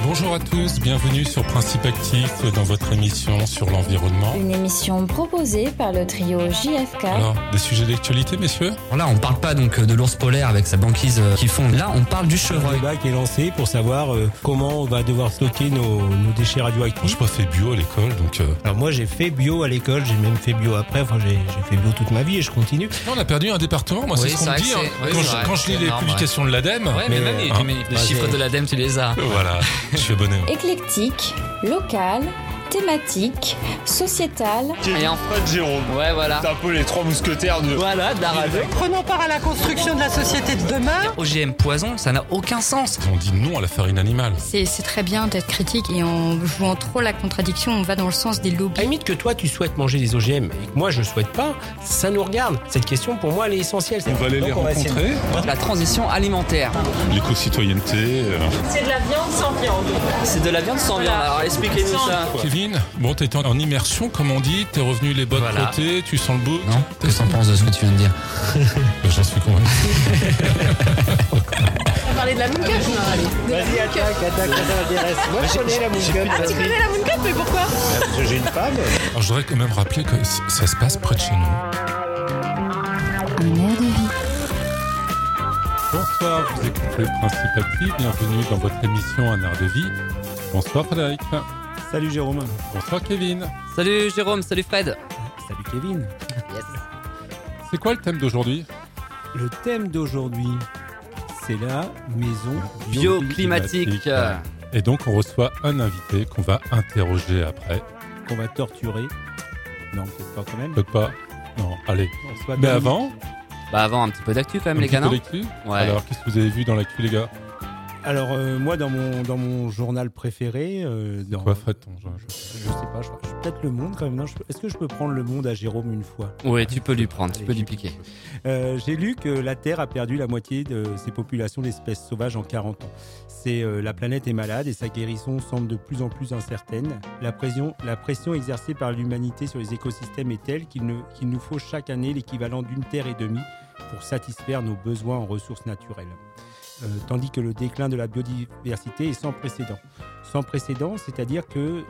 Bonjour à tous, bienvenue sur Principe Actif dans votre émission sur l'environnement. Une émission proposée par le trio JFK. Alors, des sujets d'actualité, messieurs ? Là, on parle pas donc de l'ours polaire avec sa banquise qui fond. Là, on parle du Un chevreuil. débat qui est lancé pour savoir comment on va devoir stocker nos déchets Moi, radioactifs. j'ai pas fait bio à l'école, donc... Alors moi, j'ai fait bio à l'école, j'ai même fait bio après. Enfin, j'ai fait bio toute ma vie et je continue. On a perdu un département, moi, Oui, c'est ce qu'on c'est me vrai dit. que hein. c'est- oui, c'est vrai, Quand je lis c'est les énorme, publications de l'ADEME... Ouais, mais même les chiffres de l'ADEME, tu les as. Voilà, je suis abonné. Éclectique, locale, thématique, sociétale. Et en Fred Jérôme. Ouais, voilà. C'est un peu les trois mousquetaires de... Voilà, d'Arabie. Prenons part à la construction de la société de demain. OGM poison, ça n'a aucun sens. On dit non à la farine animale. C'est très bien d'être critique et en jouant trop la contradiction, on va dans le sens des À la lobbies. limite que toi, tu souhaites manger des OGM et que moi, je souhaite pas, ça nous regarde. Cette question, pour moi, elle est essentielle. On va aller les rencontrer. La transition alimentaire. L'éco-citoyenneté. C'est de la viande sans viande. C'est de la viande sans viande. Alors expliquez-nous ça. Kevin, bon, t'es en immersion, comme on dit, t'es revenu les bottes Voilà. frottées, tu sens le bout. Non, qu'est-ce que t'en penses de ce que tu viens de dire? J'en suis convaincu. On va parler de la mooncut, Vas-y, attaque, moi, je connais la mooncut. Tu connais la mooncut, mais pourquoi Parce que j'ai une femme. Alors, je voudrais quand même rappeler que ça se passe près de chez nous. Un air de vie. Bonsoir, vous écoutez le Principe Actif, bienvenue dans votre émission Un air de vie. Bonsoir Frédéric. Salut Jérôme. Bonsoir Kevin. Salut Jérôme, salut Fred. Salut Kevin. Yes. C'est quoi le thème d'aujourd'hui ? Le thème d'aujourd'hui, c'est la maison Bioclimatique. Et donc on reçoit un invité qu'on va interroger après. qu'on va torturer. Non, peut-être pas quand même. Peut-être pas. Non, allez. On reçoit Mais Dominique. avant, Bah avant, un petit peu d'actu quand même, un les petit gars, peu non? d'actu. Ouais. Alors, qu'est-ce que vous avez vu dans l'actu, les gars ? Alors moi dans mon journal préféré, dans Quoi, Fred, ton genre, je sais pas, je suis peut-être Le Monde quand même. Non, est-ce que je peux prendre Le Monde à Jérôme une fois? Oui, tu peux lui prendre, tu peux lui piquer. J'ai lu que la Terre a perdu la moitié de ses populations d'espèces sauvages en 40 ans. La planète est malade et sa guérison semble de plus en plus incertaine. La pression exercée par l'humanité sur les écosystèmes est telle qu'il nous faut chaque année l'équivalent d'une Terre et demie pour satisfaire nos besoins en ressources naturelles. Tandis que le déclin de la biodiversité est sans précédent. Sans précédent, c'est-à-dire que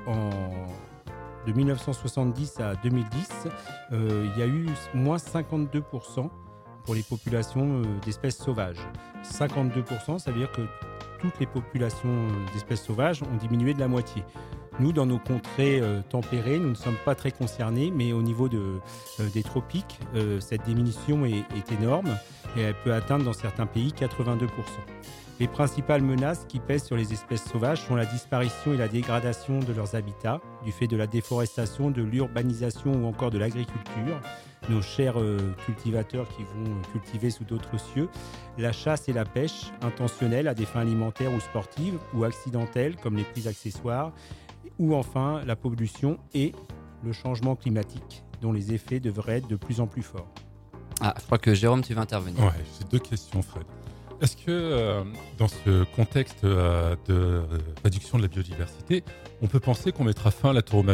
de 1970 à 2010, il y a eu moins 52% pour les populations d'espèces sauvages. 52%, ça veut dire que toutes les populations d'espèces sauvages ont diminué de la moitié. Nous, dans nos contrées tempérées, nous ne sommes pas très concernés, mais au niveau des tropiques, cette diminution est énorme et elle peut atteindre dans certains pays 82%. Les principales menaces qui pèsent sur les espèces sauvages sont la disparition et la dégradation de leurs habitats, du fait de la déforestation, de l'urbanisation ou encore de l'agriculture, nos chers cultivateurs qui vont cultiver sous d'autres cieux, la chasse et la pêche intentionnelles à des fins alimentaires ou sportives ou accidentelles comme les prises accessoires, ou enfin la pollution et le changement climatique dont les effets devraient être de plus en plus forts. Ah, je crois que Jérôme, tu vas intervenir. Ouais, j'ai deux questions, Fred. Est-ce que dans ce contexte de réduction de la biodiversité, on peut penser qu'on mettra fin à la tauromachie ?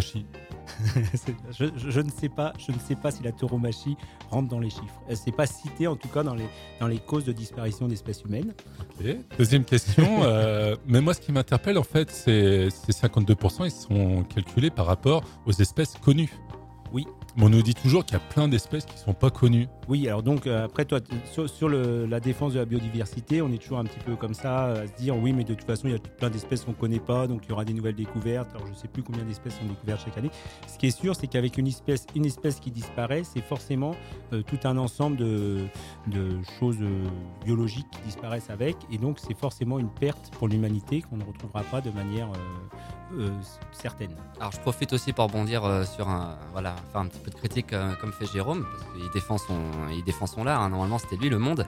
je ne sais pas si la tauromachie rentre dans les chiffres. Elle n'est pas citée en tout cas dans les causes de disparition d'espèces humaines. Ok. Deuxième question, mais moi ce qui m'interpelle en fait, c'est 52%, ils sont calculés par rapport aux espèces connues. Oui. Mais on nous dit toujours qu'il y a plein d'espèces qui ne sont pas connues. Oui, alors donc après toi, sur la défense de la biodiversité, on est toujours un petit peu comme ça, à se dire oui, mais de toute façon, il y a plein d'espèces qu'on ne connaît pas, donc il y aura des nouvelles découvertes. Alors je ne sais plus combien d'espèces sont découvertes chaque année. Ce qui est sûr, c'est qu'avec une espèce qui disparaît, c'est forcément tout un ensemble de choses biologiques qui disparaissent avec, et donc c'est forcément une perte pour l'humanité qu'on ne retrouvera pas de manière certaine. Alors je profite aussi pour rebondir sur faire un petit peu de critique comme fait Jérôme, parce qu'il défend son art, hein. Normalement c'était lui Le Monde.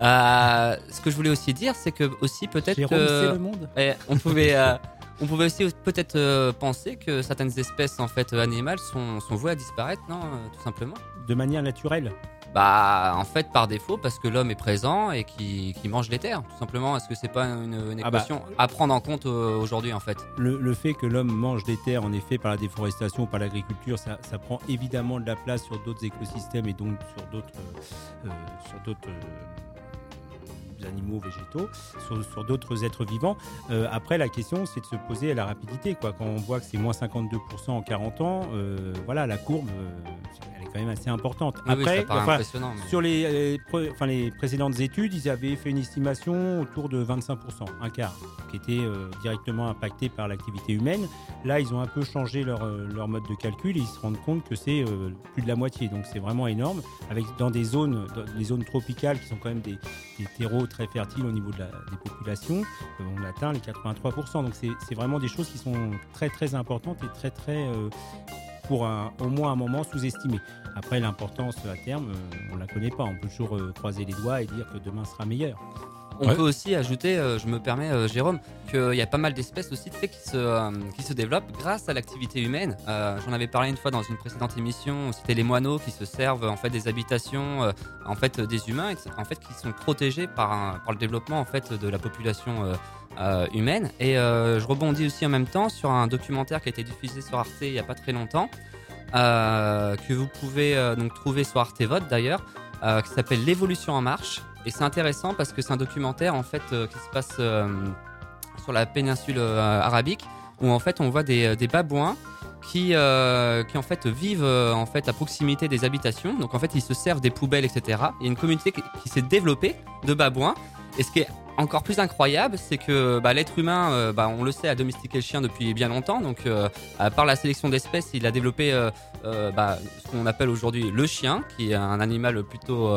Ce que je voulais aussi dire, c'est que aussi peut-être Jérôme, c'est Le Monde. On pouvait aussi peut-être penser que certaines espèces en fait animales sont vouées à disparaître, non, tout simplement. De manière naturelle. Bah, en fait, par défaut, parce que l'homme est présent et qui mange les terres, tout simplement. Est-ce que c'est pas une équation à prendre en compte aujourd'hui, en fait? Le fait que l'homme mange des terres, en effet, par la déforestation ou par l'agriculture, ça prend évidemment de la place sur d'autres écosystèmes et donc sur d'autres animaux, végétaux, sur d'autres êtres vivants. Après, la question, c'est de se poser à la rapidité, quoi. Quand on voit que c'est moins 52% en 40 ans, voilà, la courbe, elle est quand même assez importante. Après, ça paraît impressionnant. Mais... sur les précédentes études, ils avaient fait une estimation autour de 25%, un quart, qui était directement impacté par l'activité humaine. Là, ils ont un peu changé leur mode de calcul et ils se rendent compte que c'est plus de la moitié. Donc, c'est vraiment énorme. Dans des zones tropicales qui sont quand même des terreaux très fertiles au niveau des populations, on atteint les 83%. Donc, c'est vraiment des choses qui sont très, très importantes et très, très... pour au moins un moment sous-estimé. Après, l'importance à terme, on ne la connaît pas. On peut toujours croiser les doigts et dire que demain sera meilleur. On peut aussi ajouter, je me permets, Jérôme, qu'il y a pas mal d'espèces aussi qui se développent grâce à l'activité humaine. J'en avais parlé une fois dans une précédente émission. C'était les moineaux qui se servent en fait des habitations en fait des humains, en fait qui sont protégés par le développement en fait de la population humaine. Et je rebondis aussi en même temps sur un documentaire qui a été diffusé sur Arte il y a pas très longtemps, que vous pouvez donc trouver sur Arte Vote d'ailleurs, qui s'appelle L'évolution en marche. Et c'est intéressant parce que c'est un documentaire en fait qui se passe sur la péninsule arabique, où en fait on voit des babouins qui en fait vivent en fait à proximité des habitations. Donc en fait ils se servent des poubelles, etc. Il y a une communauté qui s'est développée de babouins. Et ce qui est encore plus incroyable, c'est que l'être humain, on le sait, a domestiqué le chien depuis bien longtemps. Donc par la sélection d'espèces, il a développé ce qu'on appelle aujourd'hui le chien, qui est un animal plutôt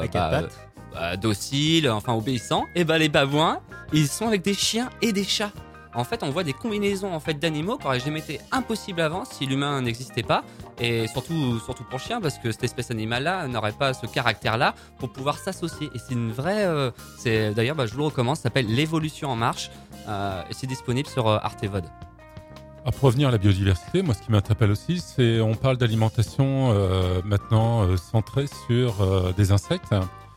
docile, enfin obéissant. Et les babouins, ils sont avec des chiens et des chats. En fait, on voit des combinaisons en fait d'animaux qui auraient jamais été impossibles avant si l'humain n'existait pas. Et surtout pour le chien, parce que cette espèce animale-là n'aurait pas ce caractère-là pour pouvoir s'associer. Et c'est une vraie... d'ailleurs, je vous le recommande, ça s'appelle L'évolution en marche. Et c'est disponible sur Arte Vod. Pour revenir à la biodiversité, moi ce qui m'interpelle aussi, c'est on parle d'alimentation maintenant centrée sur des insectes.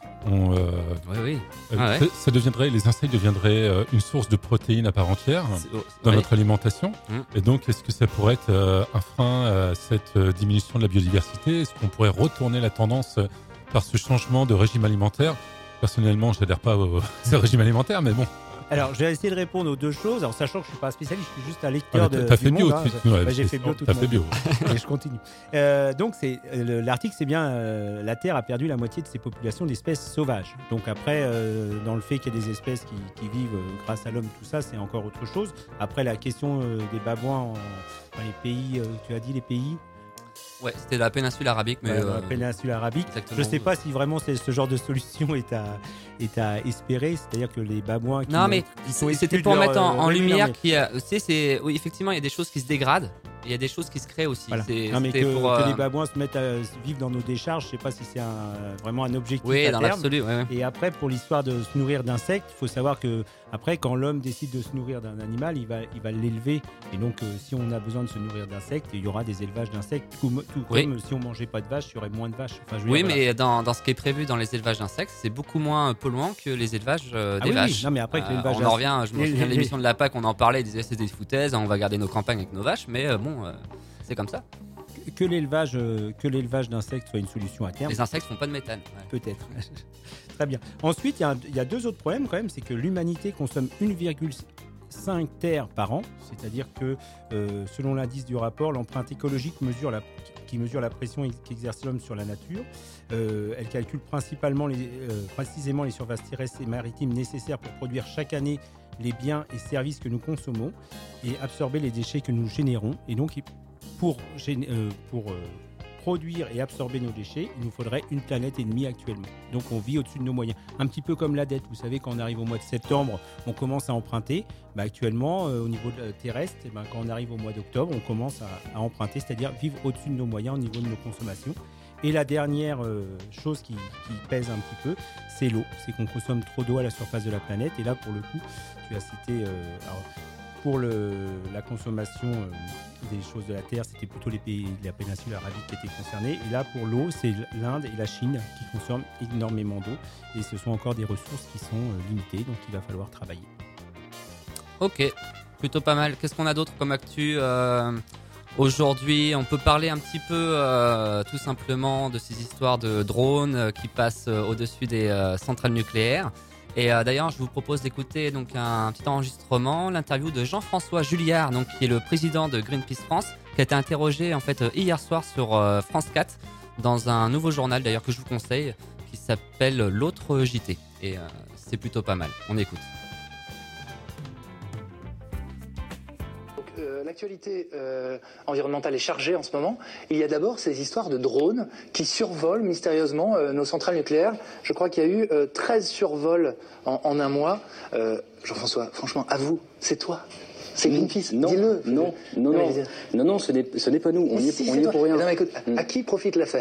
Ça deviendrait, les insectes deviendraient une source de protéines à part entière dans notre alimentation. Et donc, est-ce que ça pourrait être un frein à cette diminution de la biodiversité ? Est-ce qu'on pourrait retourner la tendance par ce changement de régime alimentaire ? Personnellement, je n'adhère pas au régime alimentaire, mais bon. Alors, je vais essayer de répondre aux deux choses. Alors, sachant que je ne suis pas un spécialiste, je suis juste un lecteur t'as fait bio, j'ai fait bio tout le monde. Et je continue. Donc, l'article, c'est bien la Terre a perdu la moitié de ses populations d'espèces sauvages. Donc, après, dans le fait qu'il y ait des espèces qui vivent grâce à l'homme, tout ça, c'est encore autre chose. Après, la question des babouins dans les pays, tu as dit les pays ? Ouais, c'était la péninsule arabique. Mais la péninsule arabique. Je ne sais pas si vraiment ce genre de solution est à espérer. C'est-à-dire que les babouins qui... Non, mais c'était pour mettre en lumière oui, effectivement, il y a des choses qui se dégradent. Il y a des choses qui se créent aussi. Voilà. Que les babouins se mettent à vivre dans nos décharges, je ne sais pas si c'est vraiment un objectif à terme. Oui, dans l'absolu. Ouais. Et après, pour l'histoire de se nourrir d'insectes, il faut savoir que après, quand l'homme décide de se nourrir d'un animal, il va l'élever. Et donc, si on a besoin de se nourrir d'insectes, il y aura des élevages d'insectes. Tout comme si on ne mangeait pas de vaches, il y aurait moins de vaches. Mais dans ce qui est prévu dans les élevages d'insectes, c'est beaucoup moins polluant que les élevages des vaches. Oui. Non, mais après, l'élevage on en revient, je me souviens de l'émission de la PAC, on en parlait, ils disaient c'est des foutaises, on va garder nos campagnes avec nos vaches, mais c'est comme ça. Que l'élevage d'insectes soit une solution à terme. Les insectes font pas de méthane. Ouais. Peut-être. Très bien. Ensuite, il y a deux autres problèmes quand même, c'est que l'humanité consomme 1,5 terres par an, c'est-à-dire que selon l'indice du rapport, l'empreinte écologique qui mesure la pression qu'exerce l'homme sur la nature. Elle calcule précisément les surfaces terrestres et maritimes nécessaires pour produire chaque année les biens et services que nous consommons et absorber les déchets que nous générons. Et donc, pour produire et absorber nos déchets, il nous faudrait une planète et demie actuellement. Donc on vit au-dessus de nos moyens. Un petit peu comme la dette. Vous savez, quand on arrive au mois de septembre, on commence à emprunter. Actuellement, au niveau terrestre, quand on arrive au mois d'octobre, on commence à emprunter, c'est-à-dire vivre au-dessus de nos moyens au niveau de nos consommations. Et la dernière chose qui pèse un petit peu, c'est l'eau. C'est qu'on consomme trop d'eau à la surface de la planète. Et là, pour le coup, tu as cité... pour la consommation des choses de la terre, c'était plutôt les pays de la péninsule arabique qui étaient concernés. Et là, pour l'eau, c'est l'Inde et la Chine qui consomment énormément d'eau. Et ce sont encore des ressources qui sont limitées, donc il va falloir travailler. Ok, plutôt pas mal. Qu'est-ce qu'on a d'autre comme actu aujourd'hui? On peut parler un petit peu tout simplement de ces histoires de drones qui passent au-dessus des centrales nucléaires. Et d'ailleurs, je vous propose d'écouter donc un petit enregistrement, l'interview de Jean-François Julliard, donc qui est le président de Greenpeace France, qui a été interrogé en fait hier soir sur France 4 dans un nouveau journal d'ailleurs que je vous conseille, qui s'appelle L'autre JT. Et c'est plutôt pas mal. On écoute. L'actualité environnementale est chargée en ce moment. Il y a d'abord ces histoires de drones qui survolent mystérieusement nos centrales nucléaires. Je crois qu'il y a eu 13 survols en un mois. Jean-François, franchement, avoue, c'est toi. C'est Greenpeace, dis-le. Non, ce n'est pas nous. On y est pour rien. Non, mais écoute, à qui profite l'affaire ?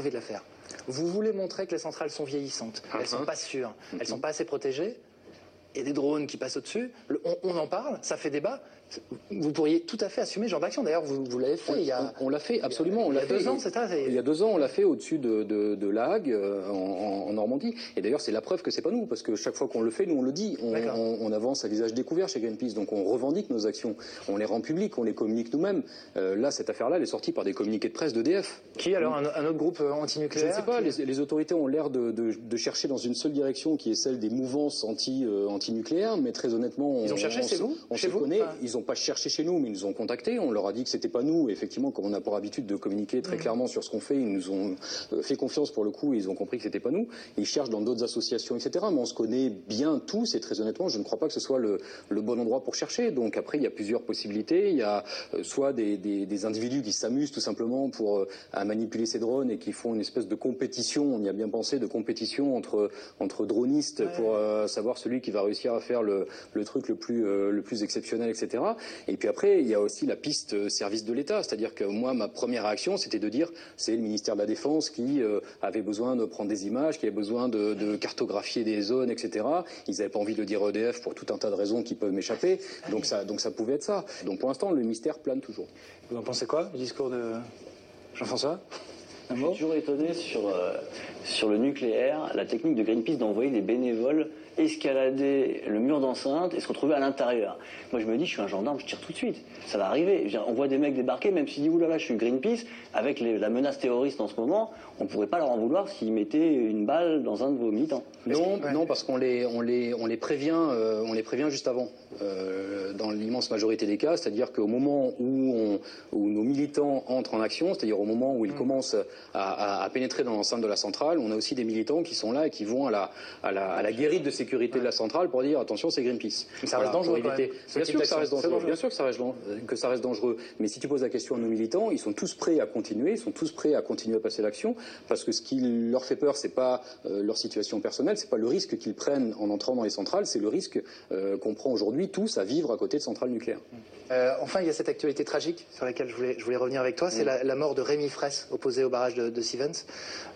Vous voulez montrer que les centrales sont vieillissantes. Elles sont pas sûres. Elles sont pas assez protégées. Et des drones qui passent au-dessus. On en parle, ça fait débat. Vous pourriez tout à fait assumer ce genre d'action. D'ailleurs, vous l'avez fait. On l'a fait, absolument. Il y a 2 ans, c'est ça. Il y a 2 ans, on l'a fait au-dessus de La Hague, en Normandie. Et d'ailleurs, c'est la preuve que c'est pas nous, parce que chaque fois qu'on le fait, nous on le dit. On avance à visage découvert chez Greenpeace, donc on revendique nos actions, on les rend publiques, on les communique nous-mêmes. Là, cette affaire-là, elle est sortie par des communiqués de presse d'EDF. Qui alors un autre groupe anti-nucléaire ? Je ne sais pas. Les autorités ont l'air de chercher dans une seule direction, qui est celle des mouvances anti-nucléaires. Mais très honnêtement, ils ont cherché chez vous ? On se connaît. Ils n'ont pas cherché chez nous, mais ils nous ont contactés. On leur a dit que c'était pas nous. Et effectivement, comme on a pour habitude de communiquer très clairement sur ce qu'on fait, ils nous ont fait confiance pour le coup. Et ils ont compris que c'était pas nous. Ils cherchent dans d'autres associations, etc. Mais on se connaît bien tous. Et très honnêtement, je ne crois pas que ce soit le bon endroit pour chercher. Donc après, il y a plusieurs possibilités. Il y a soit des individus qui s'amusent tout simplement à manipuler ces drones et qui font une espèce de compétition. On y a bien pensé, de compétition entre dronistes pour savoir celui qui va réussir à faire le truc le plus exceptionnel, etc. Et puis après, il y a aussi la piste service de l'État. C'est-à-dire que moi, ma première réaction, c'était de dire c'est le ministère de la Défense qui avait besoin de prendre des images, qui avait besoin de cartographier des zones, etc. Ils n'avaient pas envie de le dire EDF pour tout un tas de raisons qui peuvent m'échapper. Donc ça pouvait être ça. Donc pour l'instant, le mystère plane toujours. Vous en pensez quoi du discours de Jean-François ? Je suis toujours étonné sur le nucléaire, la technique de Greenpeace d'envoyer des bénévoles escalader le mur d'enceinte et se retrouver à l'intérieur. Moi je me dis, je suis un gendarme, je tire tout de suite. Ça va arriver. On voit des mecs débarquer, même s'ils disent, oulala, je suis Greenpeace, avec la menace terroriste en ce moment, on ne pourrait pas leur en vouloir s'ils mettaient une balle dans un de vos militants. Non, parce qu'on les prévient juste avant. Dans l'immense majorité des cas, c'est-à-dire qu'au moment où nos militants entrent en action, c'est-à-dire au moment où ils commencent à pénétrer dans l'enceinte de la centrale, on a aussi des militants qui sont là et qui vont à la guérite de sécurité de la centrale pour dire attention, c'est Greenpeace. Mais ça reste dangereux quand même. Bien sûr que ça reste dangereux. Bien sûr que ça reste dangereux. Mais si tu poses la question à nos militants, ils sont tous prêts à continuer, à passer l'action, parce que ce qui leur fait peur, c'est pas leur situation personnelle, c'est pas le risque qu'ils prennent en entrant dans les centrales, c'est le risque qu'on prend aujourd'hui tous à vivre à côté de centrales nucléaires. Enfin, il y a cette actualité tragique sur laquelle je voulais revenir avec toi, c'est la mort de Rémi Fraisse, opposé au barrage de Sivens.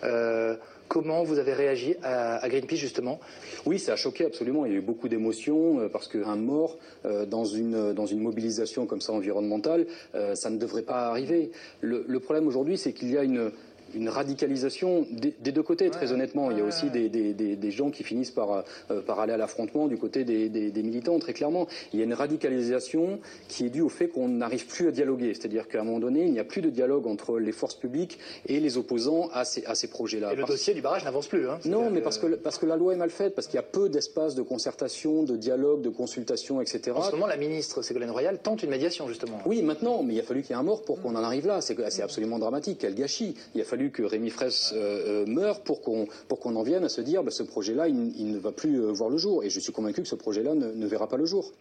Comment vous avez réagi à Greenpeace, justement ? Oui, ça a choqué absolument. Il y a eu beaucoup d'émotions parce qu'un mort dans une mobilisation comme ça environnementale, ça ne devrait pas arriver. Le problème aujourd'hui, c'est qu'il y a une radicalisation des deux côtés, très honnêtement. Il y a aussi des gens qui finissent par aller à l'affrontement du côté des militants, très clairement. Il y a une radicalisation qui est due au fait qu'on n'arrive plus à dialoguer. C'est-à-dire qu'à un moment donné, il n'y a plus de dialogue entre les forces publiques et les opposants à ces projets-là. Et le dossier du barrage n'avance plus. Non, mais parce que la loi est mal faite, parce qu'il y a peu d'espace de concertation, de dialogue, de consultation, etc. En ce moment, la ministre Ségolène Royal tente une médiation, justement. Oui, maintenant, mais il a fallu qu'il y ait un mort pour qu'on en arrive là. C'est absolument dramatique, quel gâchis. Il a fallu que Rémi Fraisse meure pour qu'on en vienne à se dire ce projet-là, il ne va plus voir le jour. Et je suis convaincu que ce projet-là ne verra pas le jour.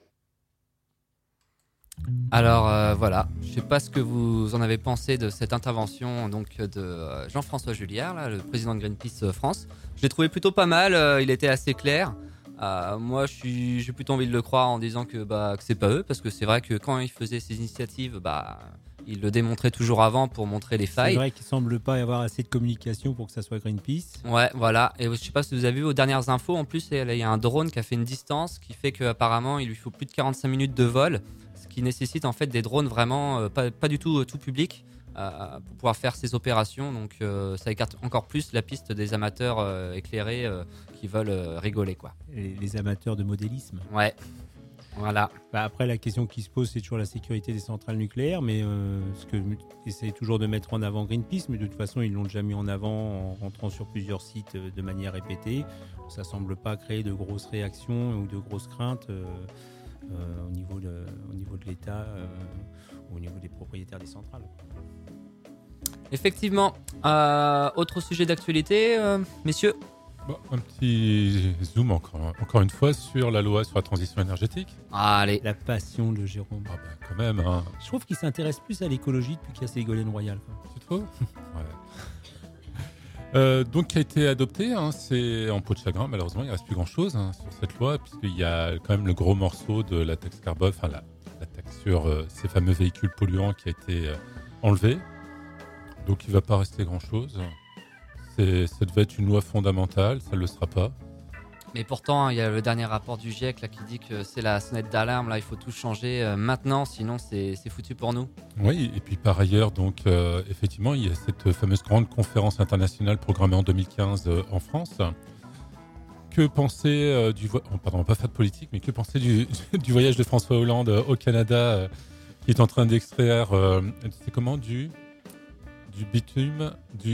Alors voilà, je ne sais pas ce que vous en avez pensé de cette intervention donc, de Jean-François Julliard, là, le président de Greenpeace France. Je l'ai trouvé plutôt pas mal, il était assez clair. Moi, j'ai plutôt envie de le croire en disant que c'est pas eux, parce que c'est vrai que quand ils faisaient ces initiatives, ils le démontraient toujours avant pour montrer les failles. C'est vrai qu'il semble pas y avoir assez de communication pour que ça soit Greenpeace. Ouais, voilà. Et je sais pas si vous avez vu aux dernières infos, en plus, il y a un drone qui a fait une distance qui fait qu'apparemment, il lui faut plus de 45 minutes de vol, ce qui nécessite en fait des drones vraiment pas du tout tout public pour pouvoir faire ces opérations. Donc ça écarte encore plus la piste des amateurs éclairés qui veulent rigoler, quoi. Les amateurs de modélisme. Ouais. Voilà. Après, la question qui se pose, c'est toujours la sécurité des centrales nucléaires, mais ce que essaie toujours de mettre en avant Greenpeace, mais de toute façon, ils l'ont déjà mis en avant en rentrant sur plusieurs sites de manière répétée. Ça semble pas créer de grosses réactions ou de grosses craintes au niveau de l'État, au niveau des propriétaires des centrales. Effectivement. Autre sujet d'actualité, messieurs. Un petit zoom encore une fois sur la loi sur la transition énergétique. Allez. La passion de Jérôme. Quand même. Hein. Je trouve qu'il s'intéresse plus à l'écologie depuis qu'il y a Ségolène Royal. Tu trouves? Ouais. Donc, qui a été adopté, c'est en peau de chagrin. Malheureusement, il ne reste plus grand-chose sur cette loi, puisqu'il y a quand même le gros morceau de la taxe carbone, enfin la taxe sur ces fameux véhicules polluants qui a été enlevé. Donc, il ne va pas rester grand-chose. Ça devait être une loi fondamentale, ça ne le sera pas. Mais pourtant, il y a le dernier rapport du GIEC là, qui dit que c'est la sonnette d'alarme, là, il faut tout changer maintenant, sinon c'est foutu pour nous. Oui, et puis par ailleurs, donc, effectivement, il y a cette fameuse grande conférence internationale programmée en 2015 en France. Que penser on va pas faire de politique, mais que penser du voyage de François Hollande au Canada, qui est en train d'extraire, c'est comment, du bitume,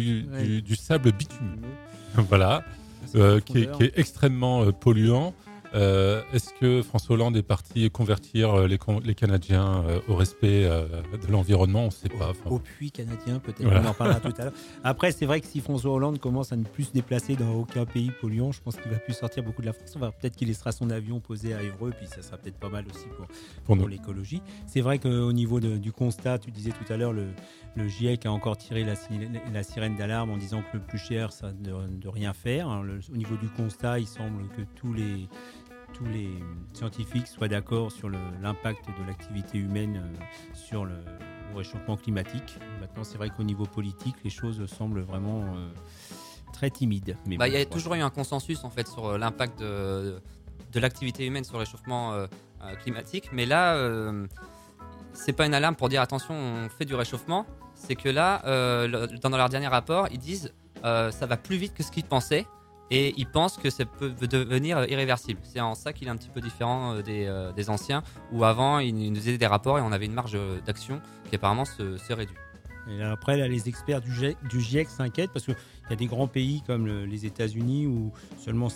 du sable bitumineux, voilà, qui est extrêmement polluant. Est-ce que François Hollande est parti convertir les Canadiens au respect de l'environnement? On ne sait pas. Au puits canadien, peut-être, voilà. On en parlera tout à l'heure. Après, c'est vrai que si François Hollande commence à ne plus se déplacer dans aucun pays polluant, je pense qu'il va plus sortir beaucoup de la France. Peut-être qu'il laissera son avion posé à Évreux, puis ça sera peut-être pas mal aussi pour l'écologie. C'est vrai qu'au niveau du constat, tu disais tout à l'heure, le GIEC a encore tiré la sirène d'alarme en disant que le plus cher, c'est de rien faire. Au niveau du constat, il semble que tous les scientifiques soient d'accord sur l'impact de l'activité humaine sur le réchauffement climatique. Maintenant, c'est vrai qu'au niveau politique, les choses semblent vraiment très timides. Mais il y a toujours eu un consensus en fait sur l'impact de l'activité humaine sur le réchauffement climatique. Mais là, c'est pas une alarme pour dire attention, on fait du réchauffement. C'est que là, dans leur dernier rapport, ils disent ça va plus vite que ce qu'ils pensaient. Et ils pensent que ça peut devenir irréversible. C'est en ça qu'il est un petit peu différent des anciens, où avant, ils nous faisaient des rapports et on avait une marge d'action qui apparemment se réduit. Et après, là, les experts du GIEC s'inquiètent parce qu'il y a des grands pays comme les États-Unis où seulement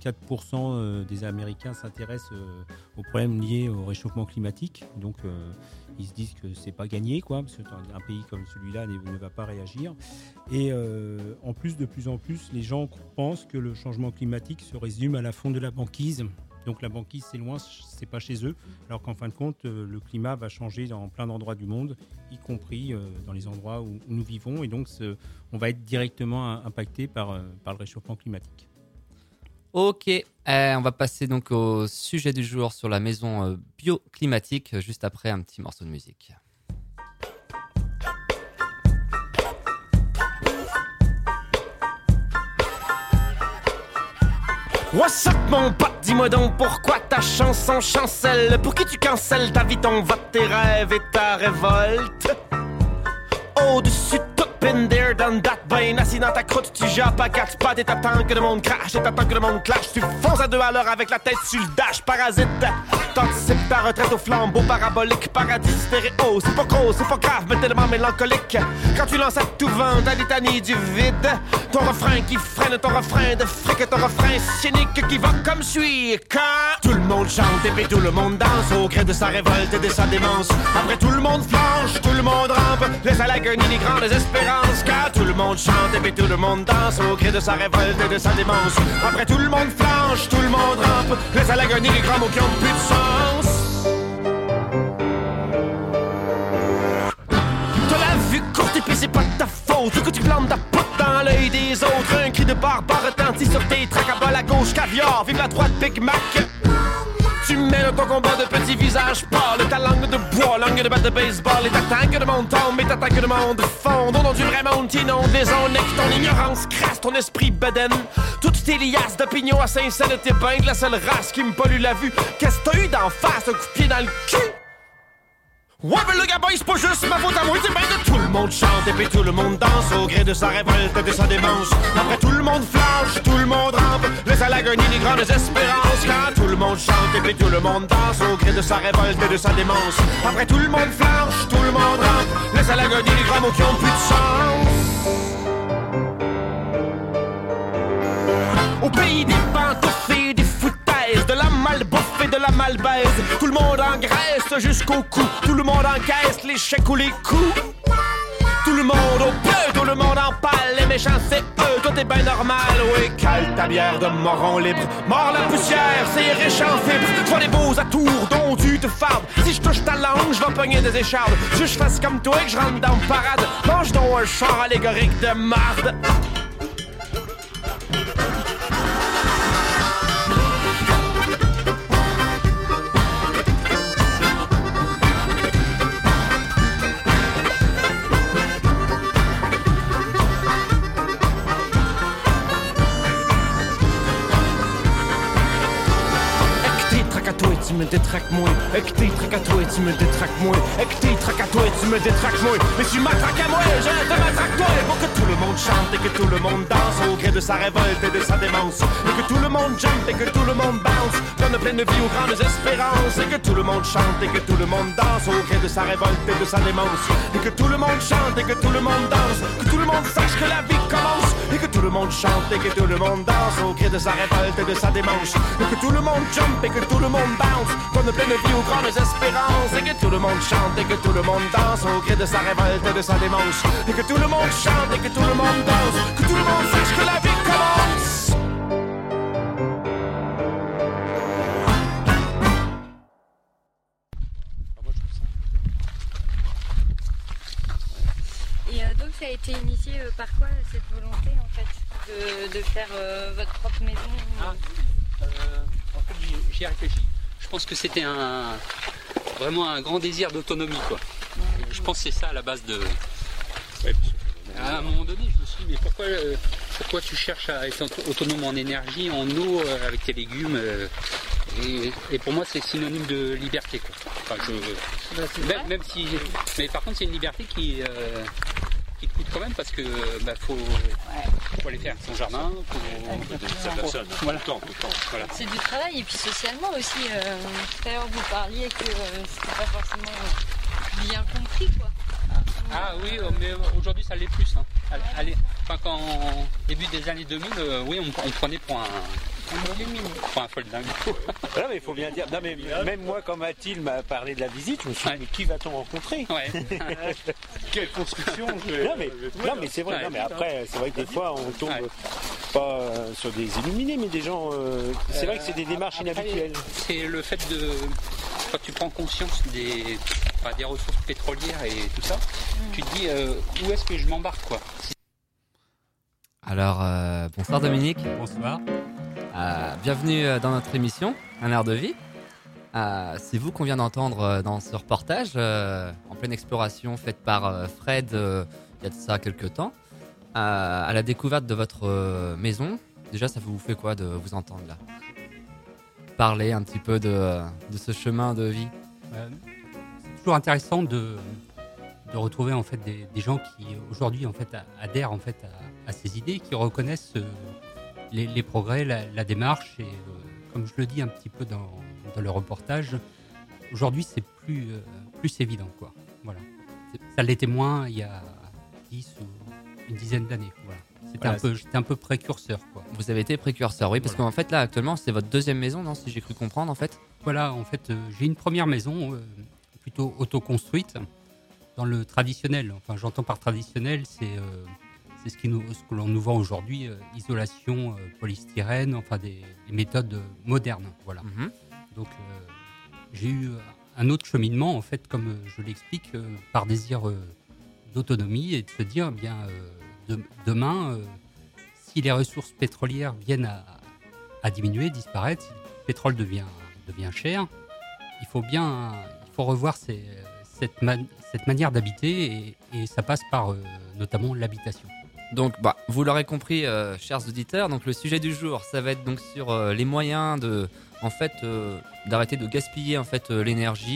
54% des Américains s'intéressent aux problèmes liés au réchauffement climatique. Donc, ils se disent que c'est pas gagné, parce qu'un pays comme celui-là ne va pas réagir. Et en plus, de plus en plus, les gens pensent que le changement climatique se résume à la fonte de la banquise. Donc la banquise, c'est loin, c'est pas chez eux. Alors qu'en fin de compte, le climat va changer dans plein d'endroits du monde, y compris dans les endroits où nous vivons. Et donc, on va être directement impacté par le réchauffement climatique. Ok, on va passer donc au sujet du jour sur la maison bioclimatique, juste après un petit morceau de musique. What's up mon pote, dis-moi donc pourquoi ta chanson chancelle? Pour qui tu cancelles ta vie, ton vote, tes rêves et ta révolte? Au-dessus de tout, been there, done that, ben assis dans ta croûte, tu jappes à quatre pattes et t'attends que le monde crache, et t'attends que le monde clash, tu fonces à 2 à l'heure avec la tête sur le dash, parasite, t'anticipes ta retraite au flambeau parabolique, paradis stéréo, c'est pas gros, c'est pas grave, mais tellement mélancolique, quand tu lances à tout vent, ta litanie du vide, ton refrain qui freine, ton refrain de fric, ton refrain cynique qui va comme suit, quand tout le monde chante et puis tout le monde danse, au gré de sa révolte et de sa démence, après tout le monde flanche, tout le monde rampe, laisse à l'agonie les grandes espérances, car tout le monde chante et puis tout le monde danse, au gré de sa révolte et de sa démence, après tout le monde flanche, tout le monde rampe, laisse à l'agonie les grands mots qui ont plus de sens. T'as la vue courte et puis c'est pas de ta faute, que tu plantes ta pote dans l'œil des autres, un cri de barbare retentit sur tes tracks, à bas la gauche caviar, vive la droite Big Mac. Tu mènes ton combat de petits visages pâles, ta langue de bois, langue de batte de baseball, et t'attends que le monde tombe, et t'attends que le monde fonde. Au nom du vrai monde t'inonde les ondes, et ton ignorance crasse ton esprit bedaine. Toutes tes liasses d'opinion à Saint-Saëns t'épinglent, la seule race qui me pollue la vue. Qu'est-ce que t'as eu d'en face, un coup de pied dans le cul? Ouais, mais le gamin, c'est pas juste ma faute à moi, c'est bien que tout le monde chante et puis tout le monde danse au gré de sa révolte et de sa démence. Après tout le monde flanche, tout le monde rampe, laisse à l'agonie les grandes espérances. Quand tout le monde chante et puis tout le monde danse au gré de sa révolte et de sa démence. Après tout le monde flanche, tout le monde rampe, laisse à l'agonie les grands mots qui ont plus de sens. Au pays des pantoufles et des foutaises, de la malbouffe et de la malbaise, tout le monde engraisse jusqu'au cou, tout le monde encaisse les chèques ou les coups. Tout le monde au peu, tout le monde en pâle, les méchants c'est eux, tout est ben normal. Oui, cale ta bière de moron libre, mord la poussière, c'est riche en fibres. Sois des beaux atours dont tu te farbes. Si je touche ta langue, je vais pogner des échardes. Si je fasse comme toi et que je rentre dans parade, mange donc un char allégorique de marde. Tu me détraques moins, avec tes traques à toi et tu me détraques moins, avec tes traques à toi et tu me détraques moins. Mais tu m'attraques à moi, je te m'attraque toi. Pour que tout le monde chante et que tout le monde danse au gré de sa révolte et de sa démence. Et que tout le monde jump et que tout le monde bounce, donne pleine de vie aux grandes espérances. Et que tout le monde chante et que tout le monde danse au gré de sa révolte et de sa démence. Et que tout le monde chante et que tout le monde danse, que tout le monde sache que la vie commence. Et que tout le monde chante et que tout le monde danse au gré de sa révolte et de sa démence. Et que tout le monde jump et que tout le monde bounce, donne pleine de vie aux grandes espérances. Et que tout le monde chante et que tout le monde danse au gré de sa révolte et de sa démence. Et que tout le monde chante et que tout le monde danse, que tout le monde sache que la vie commence. Et donc ça a été initié par quoi cette volonté en fait de faire votre propre maison? En fait j'y ai réfléchi. Je pense que c'était vraiment un grand désir d'autonomie, quoi. Je pense que c'est ça à la base de. Ouais, à un moment donné, je me suis dit, mais pourquoi tu cherches à être autonome en énergie, en eau, avec tes légumes et pour moi, c'est synonyme de liberté, quoi. Enfin, même si, mais par contre, c'est une liberté qui te coûte quand même parce que faut aller faire son jardin, sa personne, voilà. Tout le temps. Voilà. C'est du travail et puis socialement aussi. Tout à l'heure vous parliez que c'était pas forcément bien compris, quoi. Ah oui, mais aujourd'hui ça l'est plus. Hein. Quand début des années 2000, oui, on prenait pour un folle dingue. Voilà, mais il faut bien dire. Non, mais même moi, quand Mathilde m'a parlé de la visite, je me suis dit, mais qui va-t-on rencontrer? Quelle construction Non, mais c'est vrai. Non, mais après, c'est vrai que des fois, on tombe pas sur des illuminés, mais des gens. C'est vrai que c'est des démarches inhabituelles. C'est le fait de. Quand tu prends conscience des ressources pétrolières et tout ça, tu te dis où est-ce que je m'embarque, quoi. Alors, bonsoir Dominique. Bonsoir. Bienvenue dans notre émission, Un air de vie. C'est vous qu'on vient d'entendre dans ce reportage, en pleine exploration faite par Fred il y a de ça quelques temps, à la découverte de votre maison. Déjà, ça vous fait quoi de vous entendre là? Parler un petit peu de ce chemin de vie. C'est toujours intéressant de retrouver en fait des gens qui aujourd'hui en fait adhèrent en fait à ces idées, qui reconnaissent les progrès, la démarche et comme je le dis un petit peu dans le reportage, aujourd'hui c'est plus évident, quoi. Voilà. Ça l'était moins il y a 10 ou une dizaine d'années. Voilà. J'étais un peu précurseur, quoi. Vous avez été précurseur, oui, parce qu'en fait là actuellement c'est votre deuxième maison, non, si j'ai cru comprendre en fait. Voilà, en fait j'ai une première maison plutôt autoconstruite dans le traditionnel. Enfin, j'entends par traditionnel, c'est ce que l'on nous vend aujourd'hui, isolation, polystyrène, enfin des méthodes modernes, voilà. Donc j'ai eu un autre cheminement en fait, comme je l'explique, par désir d'autonomie et de se dire bien demain, si les ressources pétrolières viennent à diminuer, disparaître, si le pétrole devient cher, il faut revoir cette manière d'habiter et ça passe par notamment l'habitation. Donc, vous l'aurez compris, chers auditeurs, donc le sujet du jour, ça va être donc sur les moyens d'arrêter de gaspiller en fait l'énergie,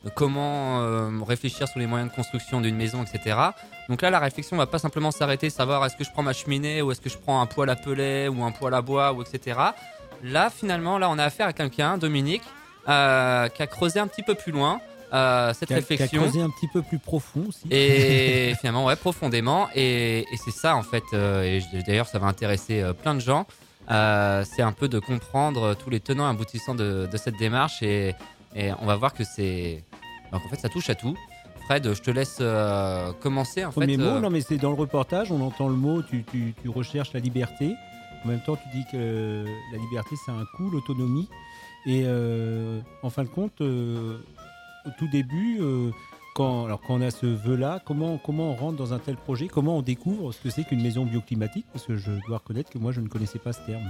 comment réfléchir sur les moyens de construction d'une maison, etc. Donc là, la réflexion va pas simplement s'arrêter, savoir est-ce que je prends ma cheminée ou est-ce que je prends un poêle à pellets ou un poêle à bois, ou etc. Là, finalement, on a affaire à quelqu'un, Dominique, qui a creusé un petit peu plus loin cette réflexion. Qui a creusé un petit peu plus profond aussi. Et finalement, ouais, profondément. Et c'est ça, en fait. Et d'ailleurs, ça va intéresser plein de gens. C'est un peu de comprendre tous les tenants et aboutissants de cette démarche. Et on va voir que c'est... Donc, en fait, ça touche à tout. Fred, je te laisse commencer. Premier mot, non, mais c'est dans le reportage, on entend le mot, tu recherches la liberté. En même temps, tu dis que la liberté, c'est un coût, l'autonomie. Et en fin de compte, au tout début, quand on a ce vœu-là, comment on rentre dans un tel projet? Comment on découvre ce que c'est qu'une maison bioclimatique? Parce que je dois reconnaître que moi, je ne connaissais pas ce terme.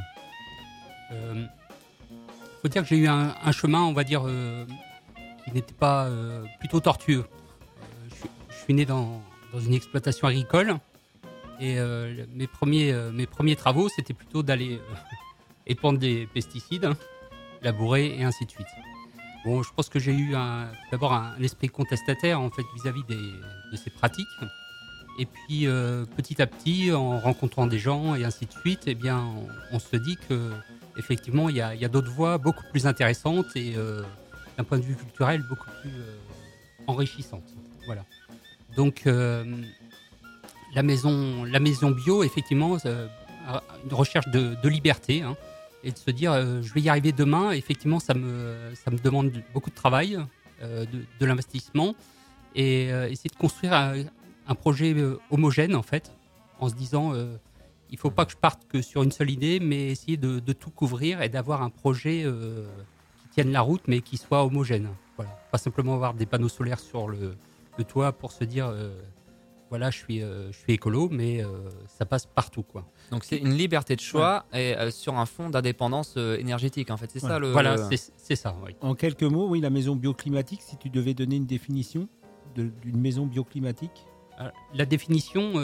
Faut dire que j'ai eu un chemin, on va dire, qui n'était pas plutôt tortueux. Je suis né dans une exploitation agricole et mes premiers travaux, c'était plutôt d'aller épandre des pesticides, labourer et ainsi de suite. Bon, je pense que j'ai eu d'abord un esprit contestataire en fait vis-à-vis de ces pratiques. Et puis petit à petit, en rencontrant des gens et ainsi de suite, eh bien, on se dit que effectivement, il y a d'autres voies beaucoup plus intéressantes et d'un point de vue culturel beaucoup plus enrichissantes. Voilà. Donc la maison bio, effectivement, une recherche de liberté, hein, et de se dire je vais y arriver demain. Effectivement, ça me demande beaucoup de travail, de l'investissement, et essayer de construire un projet homogène en fait, en se disant il faut pas que je parte que sur une seule idée, mais essayer de tout couvrir et d'avoir un projet qui tienne la route, mais qui soit homogène. Voilà, pas simplement avoir des panneaux solaires sur le toit pour se dire voilà, je suis écolo, mais ça passe partout, quoi. Donc c'est une liberté de choix et sur un fond d'indépendance énergétique, en fait. C'est ça le. Voilà, c'est ça. Oui. En quelques mots, oui, la maison bioclimatique. Si tu devais donner une définition d'une maison bioclimatique. Alors, la définition,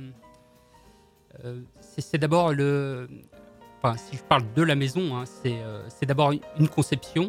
c'est d'abord Enfin, si je parle de la maison, hein, c'est d'abord une conception.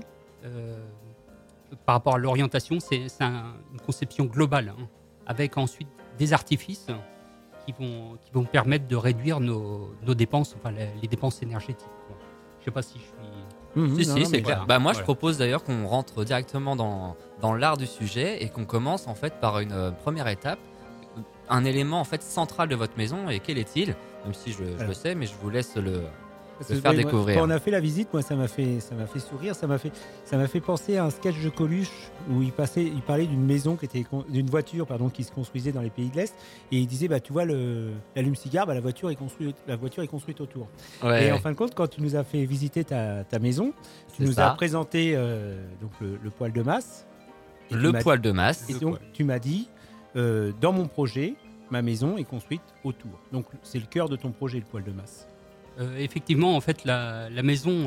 Par rapport à l'orientation, c'est une conception globale, hein, avec ensuite des artifices qui vont permettre de réduire nos dépenses, enfin les dépenses énergétiques. Quoi. Je ne sais pas si je suis... c'est clair. Bah, moi, je propose d'ailleurs qu'on rentre directement dans l'art du sujet et qu'on commence en fait par une première étape, un élément en fait central de votre maison. Et quel est-il? Même si je le sais, mais je vous laisse le faire découvrir. Quand on a fait la visite, moi, ça m'a fait sourire. Ça m'a fait penser à un sketch de Coluche où il parlait d'une maison d'une voiture, qui se construisait dans les pays de l'Est, et il disait, bah, tu vois l'allume-cigare, bah, la voiture est construite autour. Ouais. Et en fin de compte, quand tu nous as fait visiter ta maison, tu nous as présenté donc le poêle de masse. Poêle de masse. Et donc, tu m'as dit, dans mon projet, ma maison est construite autour. Donc, c'est le cœur de ton projet, le poêle de masse. Effectivement, en fait, la maison,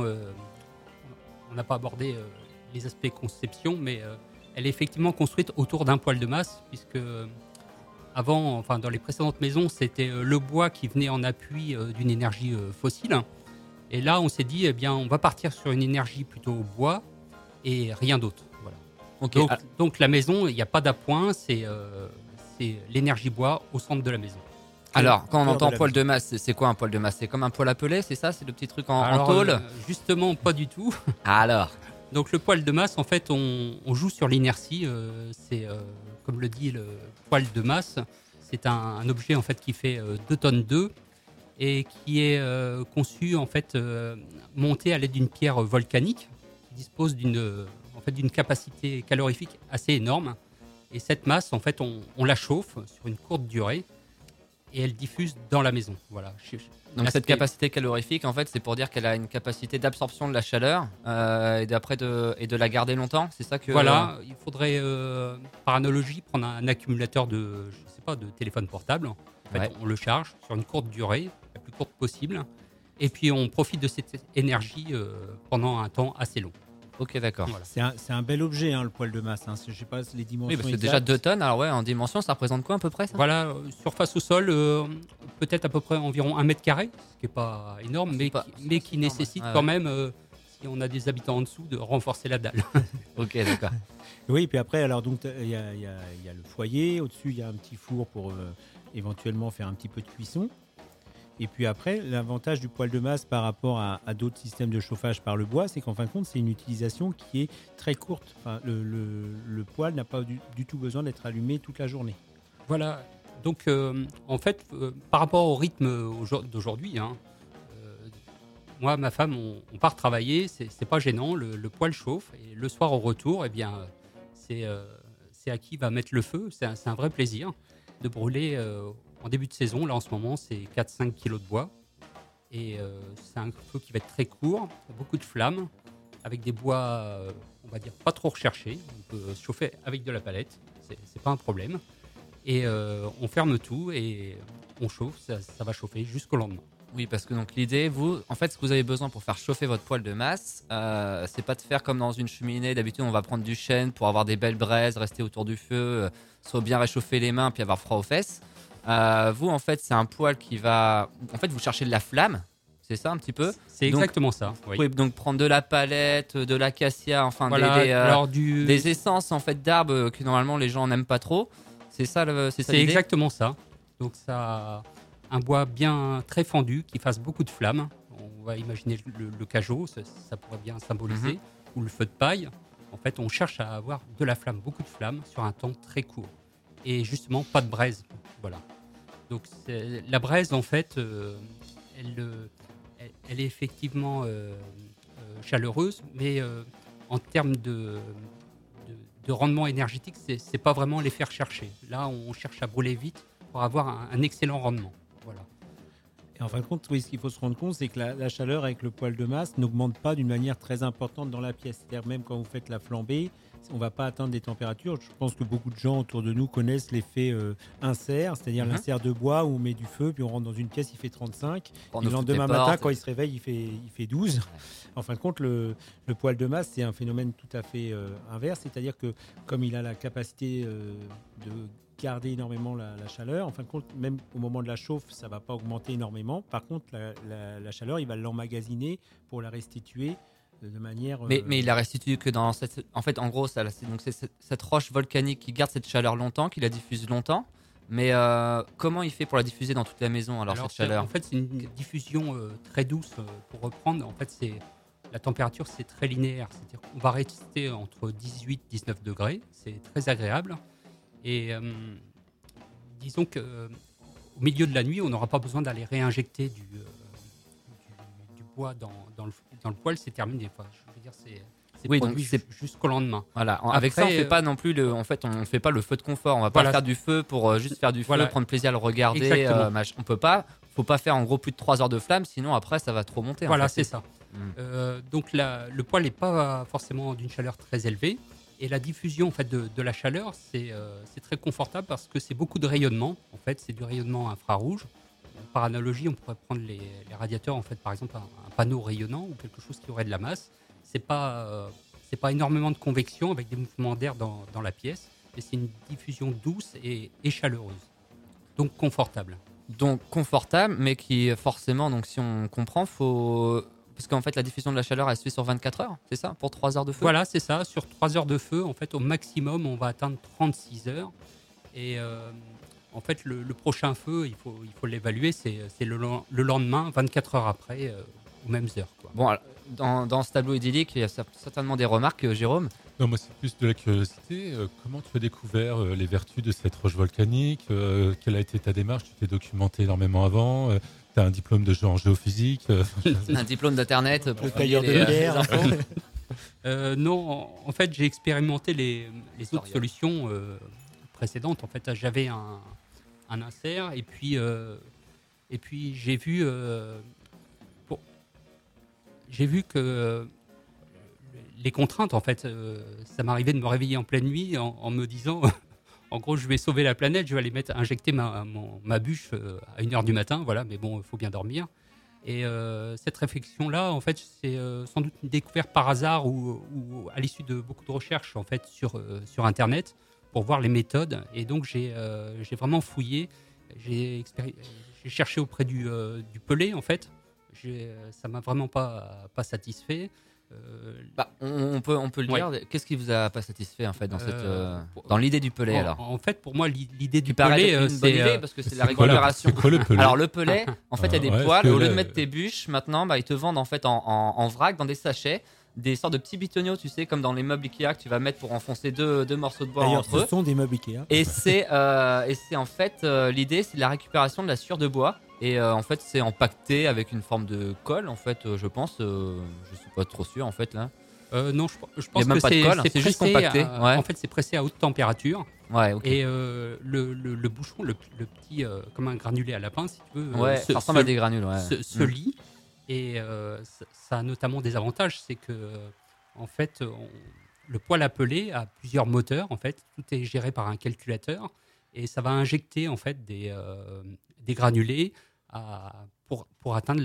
on n'a pas abordé les aspects conception, mais elle est effectivement construite autour d'un poêle de masse, puisque avant, enfin, dans les précédentes maisons, c'était le bois qui venait en appui d'une énergie fossile. Et là, on s'est dit, eh bien, on va partir sur une énergie plutôt bois et rien d'autre. Voilà. Okay. Donc la maison, il n'y a pas d'appoint, c'est l'énergie bois au centre de la maison. Alors, quand on entend poêle de masse, c'est quoi un poêle de masse? C'est comme un poêle à pellets, c'est ça? C'est le petit truc en tôle? Justement, pas du tout. Alors donc le poêle de masse, en fait, on joue sur l'inertie. C'est, comme le dit le poêle de masse, c'est un objet en fait qui fait 2 tonnes 2 et qui est conçu en fait monté à l'aide d'une pierre volcanique qui dispose d'une capacité calorifique assez énorme. Et cette masse, en fait, on la chauffe sur une courte durée. Et elle diffuse dans la maison. Voilà. Donc cette capacité calorifique, en fait, c'est pour dire qu'elle a une capacité d'absorption de la chaleur et de la garder longtemps. C'est ça que. Voilà. Il faudrait, par analogie, prendre un accumulateur de téléphone portable. En fait, on le charge sur une courte durée, la plus courte possible, et puis on profite de cette énergie pendant un temps assez long. Ok, d'accord. Voilà. C'est un bel objet, hein, le poêle de masse. Hein. Je ne sais pas les dimensions. Oui, parce que déjà 2 tonnes. Alors ouais, en dimension, ça représente quoi à peu près ça? Voilà, surface au sol, peut-être à peu près environ 1 mètre carré, ce qui n'est pas énorme, mais qui nécessite quand même, si on a des habitants en dessous, de renforcer la dalle. Ok, d'accord. Oui, puis après, alors donc il y a le foyer. Au-dessus, il y a un petit four pour éventuellement faire un petit peu de cuisson. Et puis après, l'avantage du poêle de masse par rapport à d'autres systèmes de chauffage par le bois, c'est qu'en fin de compte, c'est une utilisation qui est très courte. Enfin, le poêle n'a pas du tout besoin d'être allumé toute la journée. Voilà. Donc, en fait, par rapport au rythme d'aujourd'hui, moi, ma femme, on part travailler, c'est pas gênant, le poêle chauffe, et le soir au retour, eh bien, c'est à qui va mettre le feu. C'est un vrai plaisir de brûler. En début de saison, là en ce moment, c'est 4-5 kilos de bois. Et c'est un feu qui va être très court, beaucoup de flammes, avec des bois, on va dire, pas trop recherchés. On peut se chauffer avec de la palette, c'est pas un problème. Et on ferme tout et on chauffe, ça va chauffer jusqu'au lendemain. Oui, parce que donc l'idée, vous, en fait, ce que vous avez besoin pour faire chauffer votre poêle de masse, c'est pas de faire comme dans une cheminée. D'habitude, on va prendre du chêne pour avoir des belles braises, rester autour du feu, soit bien réchauffer les mains puis avoir froid aux fesses. Vous, en fait, c'est un poêle qui va... En fait, vous cherchez de la flamme, c'est ça un petit peu? C'est exactement ça, oui. Vous pouvez donc prendre de la palette, de l'acacia, enfin voilà, des essences en fait, d'arbres que normalement les gens n'aiment pas trop. C'est ça l'idée? C'est exactement ça. Donc ça... Un bois bien très fendu qui fasse beaucoup de flammes. On va imaginer le cajot, ça pourrait bien symboliser, ou le feu de paille. En fait, on cherche à avoir de la flamme, beaucoup de flammes, sur un temps très court. Et justement, pas de braise. Voilà. Donc la braise, en fait, elle est effectivement chaleureuse, mais en termes de rendement énergétique, c'est pas vraiment les faire chercher. Là, on cherche à brûler vite pour avoir un excellent rendement. Voilà. Et en fin de compte, oui, ce qu'il faut se rendre compte, c'est que la chaleur avec le poêle de masse n'augmente pas d'une manière très importante dans la pièce. C'est-à-dire même quand vous faites la flambée, on ne va pas atteindre des températures. Je pense que beaucoup de gens autour de nous connaissent l'effet insert, c'est-à-dire l'insert de bois où on met du feu, puis on rentre dans une pièce, il fait 35. Et le lendemain matin, quand il se réveille, il fait 12. Ouais. En fin de compte, le poêle de masse, c'est un phénomène tout à fait inverse. C'est-à-dire que comme il a la capacité de garder énormément la chaleur. En fin de compte, même au moment de la chauffe, ça ne va pas augmenter énormément. Par contre, la chaleur, il va l'emmagasiner pour la restituer de manière... Mais il la restitue que dans cette... En fait, en gros, c'est cette roche volcanique qui garde cette chaleur longtemps, qui la diffuse longtemps. Mais comment il fait pour la diffuser dans toute la maison, alors cette chaleur? En fait, c'est une diffusion très douce, pour reprendre. En fait, la température, c'est très linéaire. C'est-à-dire qu'on va rester entre 18 et 19 degrés. C'est très agréable. Et disons qu'au milieu de la nuit, on n'aura pas besoin d'aller réinjecter du bois dans le poêle, c'est terminé. Enfin, je veux dire, c'est produit jusqu'au lendemain. Voilà. Avec ça, on fait pas non plus on fait pas le feu de confort. On va pas faire du feu pour juste faire du feu, prendre plaisir à le regarder. On peut pas. Faut pas faire en gros plus de 3 heures de flamme, sinon après ça va trop monter. Voilà, c'est ça. Donc le poêle n'est pas forcément d'une chaleur très élevée. Et la diffusion en fait, de la chaleur, c'est très confortable parce que c'est beaucoup de rayonnement. En fait, c'est du rayonnement infrarouge. Par analogie, on pourrait prendre les radiateurs, en fait, par exemple, un panneau rayonnant ou quelque chose qui aurait de la masse. C'est pas énormément de convection avec des mouvements d'air dans la pièce, mais c'est une diffusion douce et chaleureuse. Donc confortable. Donc confortable, mais qui forcément, donc si on comprend, faut... Parce qu'en fait, la diffusion de la chaleur, elle se fait sur 24 heures, c'est ça? Pour 3 heures de feu? Voilà, c'est ça. Sur 3 heures de feu, en fait, au maximum, on va atteindre 36 heures. Et en fait, le prochain feu, il faut l'évaluer, c'est le lendemain, 24 heures après, aux mêmes heures. Quoi. Bon, alors, dans ce tableau idyllique, il y a certainement des remarques, Jérôme? Non, moi, c'est plus de la curiosité. Comment tu as découvert les vertus de cette roche volcanique? Quelle a été ta démarche? Tu t'es documenté énormément avant? Tu as un diplôme de genre en géophysique? Un diplôme d'Internet pour le tailleur de lumière. Non, en fait, j'ai expérimenté les autres solutions précédentes. En fait, j'avais un insert et puis j'ai vu que les contraintes, en fait, ça m'arrivait de me réveiller en pleine nuit en me disant... En gros, je vais sauver la planète, je vais aller injecter ma bûche à 1h du matin, voilà, mais bon, il faut bien dormir. Et cette réflexion-là, en fait, c'est sans doute une découverte par hasard ou à l'issue de beaucoup de recherches en fait, sur Internet pour voir les méthodes. Et donc, j'ai vraiment fouillé, j'ai cherché auprès du pelé, en fait. Ça ne m'a vraiment pas satisfait. On peut le dire. Qu'est-ce qui vous a pas satisfait en fait dans l'idée du pellet alors? En fait, pour moi, l'idée du pellet, c'est une bonne idée parce que c'est la récupération. C'est quoi le pellet? Alors le pellet, en fait, il y a des poils. Au lieu de mettre tes bûches, maintenant, ils te vendent en fait en vrac dans des sachets. Des sortes de petits bitonniaux, tu sais, comme dans les meubles Ikea que tu vas mettre pour enfoncer deux morceaux de bois entre eux. Ce sont des meubles Ikea. Et c'est en fait l'idée, c'est la récupération de la sciure de bois. Et en fait, c'est empaqueté avec une forme de colle. En fait, je pense, je suis pas trop sûr en fait là. Non, je pense que c'est juste compacté. En fait, c'est pressé à haute température. Ouais. Okay. Et le bouchon, le petit, comme un granulé à lapin, si tu veux. Ouais. Ça ressemble à des granules. Ouais. Se lie. Et ça a notamment des avantages, c'est que en fait, le poêle à peler a plusieurs moteurs. En fait, tout est géré par un calculateur et ça va injecter en fait des granulés pour atteindre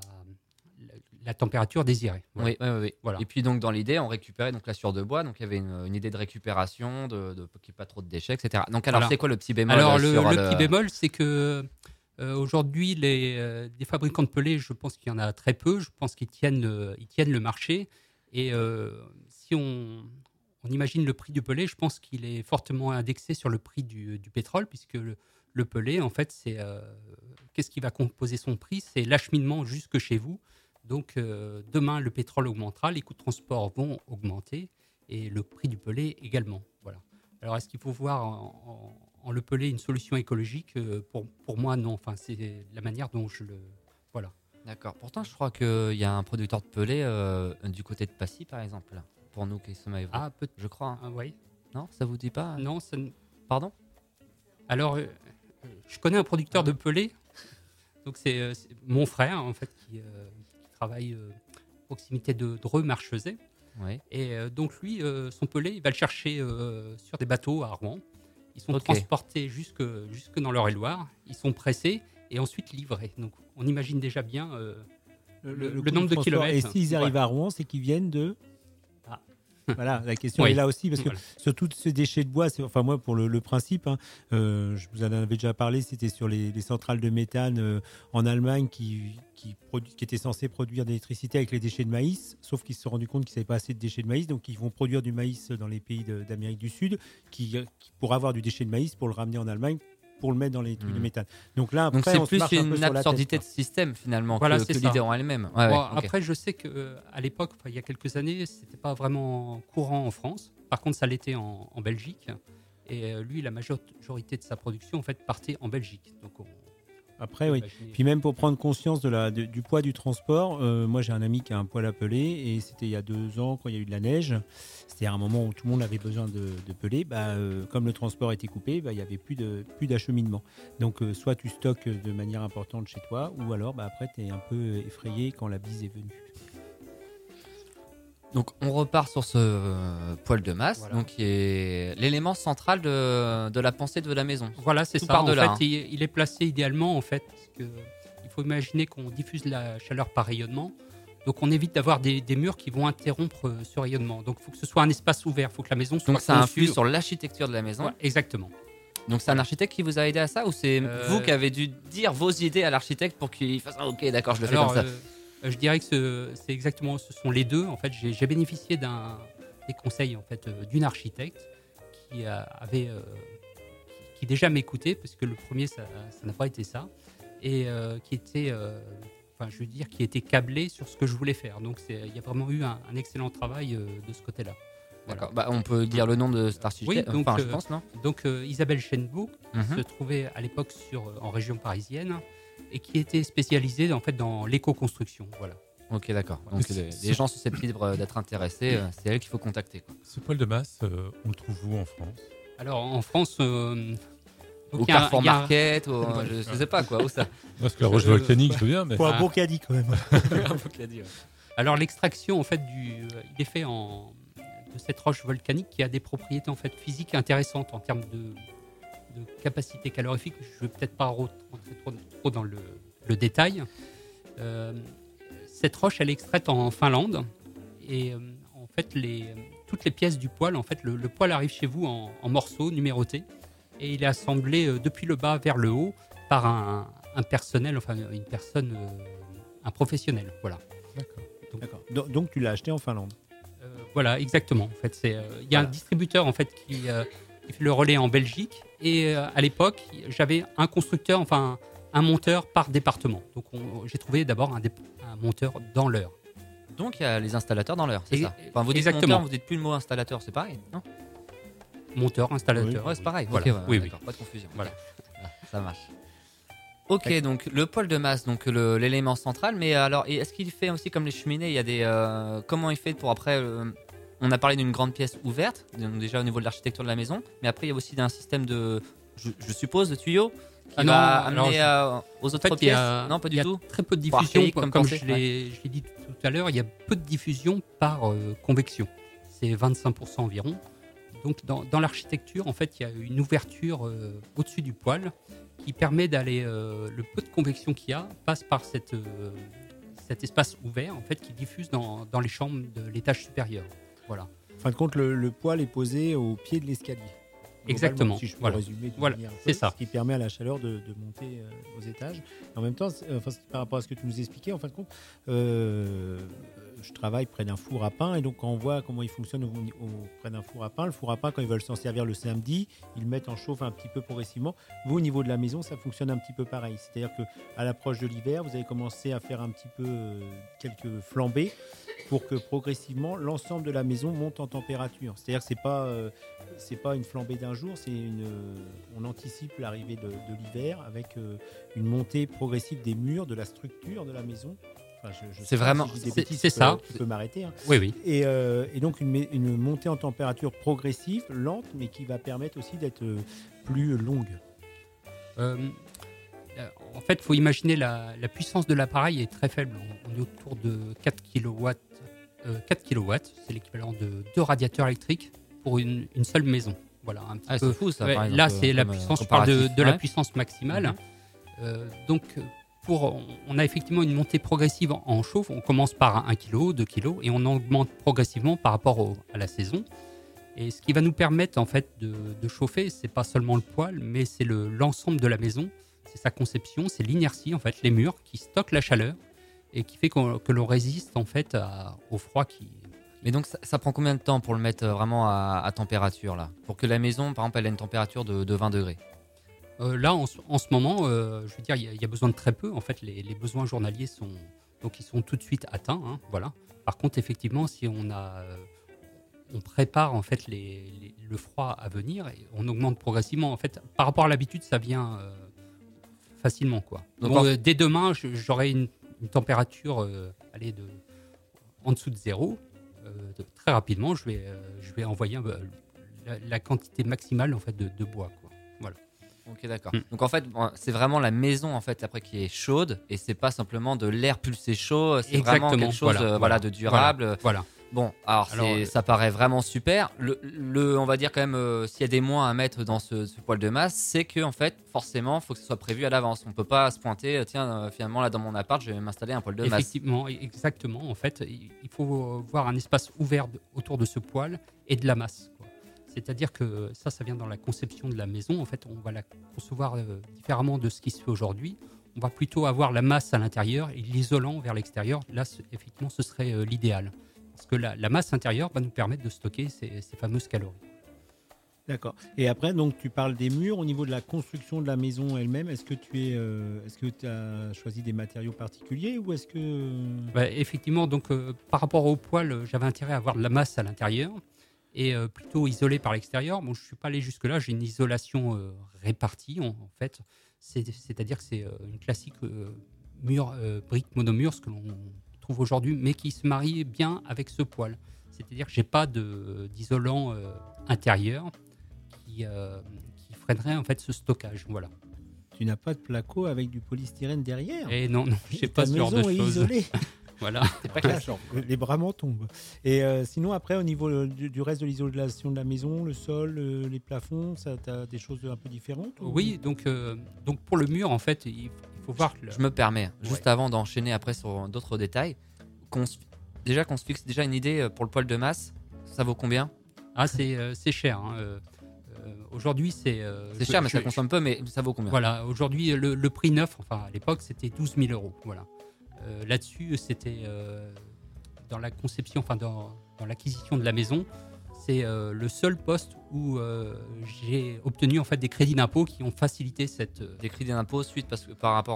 la température désirée. Voilà. Oui. Voilà. Et puis donc dans l'idée, on récupérait donc la sciure de bois. Donc il y avait une idée de récupération, qu'il n'y ait pas trop de déchets, etc. Donc alors c'est quoi le petit bémol? Alors le petit bémol, c'est que aujourd'hui, les fabricants de pellets, je pense qu'il y en a très peu. Je pense qu'ils tiennent le marché. Et si on imagine le prix du pellet, je pense qu'il est fortement indexé sur le prix du pétrole, puisque le pellet, en fait, c'est qu'est-ce qui va composer son prix? C'est l'acheminement jusque chez vous. Donc, demain, le pétrole augmentera, les coûts de transport vont augmenter et le prix du pellet également. Voilà. Alors, est-ce qu'il faut voir en le pellet une solution écologique? Pour moi, non. Enfin, c'est la manière dont je le... Voilà. D'accord. Pourtant, je crois qu'il y a un producteur de pellet du côté de Passy, par exemple, pour nous qui sommes à Évry. Ah, peut-être. Je crois. Ah, oui. Non, ça vous dit pas? Non, ça... Pardon? Alors, je connais un producteur de pellet. Donc, c'est mon frère, en fait, qui travaille à proximité de Dreux, Marchezais. Ouais. Et donc, lui, son pellet, il va le chercher sur des bateaux à Rouen. Ils sont transportés jusque dans l'Eure-et-Loire. Ils sont pressés et ensuite livrés. Donc, on imagine déjà bien le nombre de kilomètres. Et s'ils arrivent à Rouen, c'est qu'ils viennent de... Voilà, la question est là aussi, parce que surtout ces déchets de bois, moi pour le principe, je vous en avais déjà parlé, c'était sur les centrales de méthane en Allemagne qui étaient censées produire de l'électricité avec les déchets de maïs, sauf qu'ils se sont rendus compte qu'ils n'avaient pas assez de déchets de maïs, donc ils vont produire du maïs dans les pays d'Amérique du Sud, qui pour avoir du déchet de maïs, pour le ramener en Allemagne, pour le mettre dans les trucs de méthane. Donc là, après, c'est plus une absurdité de système finalement que l'idée en elle-même. Après, je sais qu'à l'époque, il y a quelques années, c'était pas vraiment courant en France. Par contre, ça l'était en Belgique. Et lui, la majorité de sa production, en fait, partait en Belgique. Donc, après, oui. Puis même pour prendre conscience du poids du transport, moi j'ai un ami qui a un poêle à peler et c'était il y a 2 ans quand il y a eu de la neige. C'était un moment où tout le monde avait besoin de peler. Comme le transport était coupé, il n'y avait plus d'acheminement. Donc soit tu stockes de manière importante chez toi ou alors après tu es un peu effrayé quand la bise est venue. Donc on repart sur ce poêle de masse, donc qui est l'élément central de la pensée de la maison. Voilà, c'est ça. En fait, il est placé idéalement en fait, parce que il faut imaginer qu'on diffuse la chaleur par rayonnement. Donc on évite d'avoir des murs qui vont interrompre ce rayonnement. Donc il faut que ce soit un espace ouvert, il faut que la maison soit donc ça influe sur l'architecture de la maison. Ouais, exactement. Donc c'est un architecte qui vous a aidé à ça ou c'est vous qui avez dû dire vos idées à l'architecte pour qu'il fasse ok d'accord je le fais comme ça. Je dirais que c'est exactement, ce sont les deux. En fait, j'ai bénéficié des conseils en fait d'une architecte qui déjà m'écoutait parce que le premier ça n'a pas été ça et qui était qui était câblé sur ce que je voulais faire. Donc il y a vraiment eu un excellent travail de ce côté-là. D'accord. Voilà. On peut dire le nom de cet architecte. Oui, donc, je pense non. Donc Isabelle Chenbeau se trouvait à l'époque en région parisienne. Et qui était spécialisée en fait dans l'éco-construction. Voilà. Ok, d'accord. Donc les gens susceptibles d'être intéressés, c'est elle qu'il faut contacter. Quoi. Ce poêle de masse, on le trouve où en France? Alors en France, au Carrefour Market, je ne sais pas quoi. Où ça? Parce que la roche volcanique, je veux bien, mais pour un beau caddie quand même. Un beau caddie, ouais. Alors l'extraction en fait il est fait de cette roche volcanique qui a des propriétés en fait physiques intéressantes en termes de capacité calorifique. Je ne vais peut-être pas rentrer trop dans le détail. Cette roche, elle est extraite en Finlande. Et en fait, toutes les pièces du poêle, en fait, le poêle arrive chez vous en morceaux numérotés. Et il est assemblé depuis le bas vers le haut par un personnel, enfin une personne, un professionnel. Voilà. D'accord. D'accord. Donc tu l'as acheté en Finlande. Voilà, exactement. En fait, il y a un distributeur en fait qui fait le relais en Belgique et à l'époque j'avais un constructeur, enfin un monteur par département. Donc j'ai trouvé d'abord un monteur dans l'Eure. Donc il y a les installateurs dans l'Eure, c'est ça. Enfin, vous dites exactement. monteur, vous dites plus le mot installateur, c'est pareil, non? Monteur, installateur. Ouais, c'est pareil. Voilà. Okay, oui. Pas de confusion. Voilà. Ça marche. Ok, donc le poêle de masse, donc l'élément central. Mais alors, est-ce qu'il fait aussi comme les cheminées? Il y a des comment il fait pour après on a parlé d'une grande pièce ouverte, donc déjà au niveau de l'architecture de la maison, mais après il y a aussi un système de, je suppose, de tuyaux qui va amener aux autres pièces. Non, pas du tout. Il y a très peu de diffusion, comme je l'ai dit tout à l'heure. Il y a peu de diffusion par convection. C'est 25% environ. Donc dans l'architecture, en fait, il y a une ouverture au-dessus du poêle qui permet d'aller. Le peu de convection qu'il y a passe par cet espace ouvert, en fait, qui diffuse dans les chambres de l'étage supérieur. Voilà. En fin de compte, le poêle est posé au pied de l'escalier. Exactement. Si je peux résumer c'est ça. Ce qui permet à la chaleur de monter aux étages. En même temps, par rapport à ce que tu nous expliquais, en fin de compte, je travaille près d'un four à pain et donc quand on voit comment il fonctionne près d'un four à pain, le four à pain, quand ils veulent s'en servir le samedi, ils le mettent en chauffe un petit peu progressivement. Vous, au niveau de la maison, ça fonctionne un petit peu pareil. C'est-à-dire qu'à l'approche de l'hiver, vous avez commencé à faire un petit peu quelques flambées pour que progressivement l'ensemble de la maison monte en température. C'est-à-dire que c'est pas une flambée d'un jour, on anticipe l'arrivée de l'hiver avec une montée progressive des murs, de la structure de la maison. Enfin, c'est vraiment, c'est ça. Tu peux m'arrêter. Hein. Oui. Et donc une montée en température progressive, lente, mais qui va permettre aussi d'être plus longue. En fait, il faut imaginer la puissance de l'appareil est très faible. On est autour de 4 kW. 4 kW, c'est l'équivalent de 2 radiateurs électriques pour une seule maison. Voilà, un petit peu. C'est fou ça. Ouais, là, c'est la puissance. Je parle de la puissance maximale. Donc, on a effectivement une montée progressive en chauffe. On commence par 1 kg, 2 kg, et on augmente progressivement par rapport à la saison. Et ce qui va nous permettre en fait de chauffer, c'est pas seulement le poêle, mais c'est l'ensemble de la maison. C'est sa conception, c'est l'inertie en fait, les murs qui stockent la chaleur et qui fait que l'on résiste en fait au froid qui. Mais donc ça prend combien de temps pour le mettre vraiment à température là, pour que la maison par exemple elle ait une température de 20 degrés? Là en ce moment, je veux dire, il y a besoin de très peu. En fait, les besoins journaliers sont tout de suite atteints. Hein, voilà. Par contre, effectivement, si on prépare en fait le froid à venir et on augmente progressivement. En fait, par rapport à l'habitude, ça vient facilement quoi. Donc dès demain, j'aurai une température en dessous de zéro. Très rapidement, je vais envoyer la quantité maximale en fait de bois quoi. Voilà. Ok, d'accord. Donc en fait, c'est vraiment la maison en fait après qui est chaude et c'est pas simplement de l'air pulsé chaud, c'est vraiment quelque chose de durable. Voilà. Bon, alors ça paraît vraiment super. On va dire quand même s'il y a des moins à mettre dans ce poêle de masse, c'est que en fait forcément, faut que ce soit prévu à l'avance. On peut pas se pointer. Tiens, finalement là dans mon appart, je vais m'installer un poêle de masse. Effectivement, exactement. En fait, il faut voir un espace ouvert autour de ce poêle et de la masse. Quoi. C'est-à-dire que ça vient dans la conception de la maison. En fait, on va la concevoir différemment de ce qui se fait aujourd'hui. On va plutôt avoir la masse à l'intérieur et l'isolant vers l'extérieur. Là, effectivement, ce serait l'idéal. Parce que la masse intérieure va nous permettre de stocker ces fameuses calories. D'accord. Et après, donc, tu parles des murs. Au niveau de la construction de la maison elle-même, est-ce que tu as choisi des matériaux particuliers ou est-ce que... Effectivement, donc, par rapport au poêle, j'avais intérêt à avoir de la masse à l'intérieur et plutôt isolé par l'extérieur. Bon, je ne suis pas allé jusque-là. J'ai une isolation répartie, en fait. C'est-à-dire que c'est une classique mur, brique monomure, ce que l'on trouve aujourd'hui, mais qui se marie bien avec ce poêle. C'est-à-dire que je n'ai pas d'isolant intérieur qui freinerait en fait ce stockage. Voilà. Tu n'as pas de placo avec du polystyrène derrière? Et non, je n'ai pas ce genre de choses. Isolée. Voilà. C'est pas clair. Les bras m'en tombent. Et sinon, après, au niveau du reste de l'isolation de la maison, le sol, les plafonds, tu as des choses un peu différentes? Oui, donc pour le mur, en fait, il faut voir que... Je me permets, juste avant d'enchaîner après sur d'autres détails, qu'on se fixe déjà une idée pour le poêle de masse. Ça vaut combien? C'est cher. Hein. Aujourd'hui, c'est cher, mais ça consomme peu, mais ça vaut combien? Voilà, aujourd'hui, le prix neuf, enfin à l'époque, c'était 12 000 €. Voilà. Là-dessus, c'était dans la conception, enfin dans l'acquisition de la maison, c'est le seul poste où j'ai obtenu en fait des crédits d'impôt qui ont facilité cette. Des crédits d'impôt suite par rapport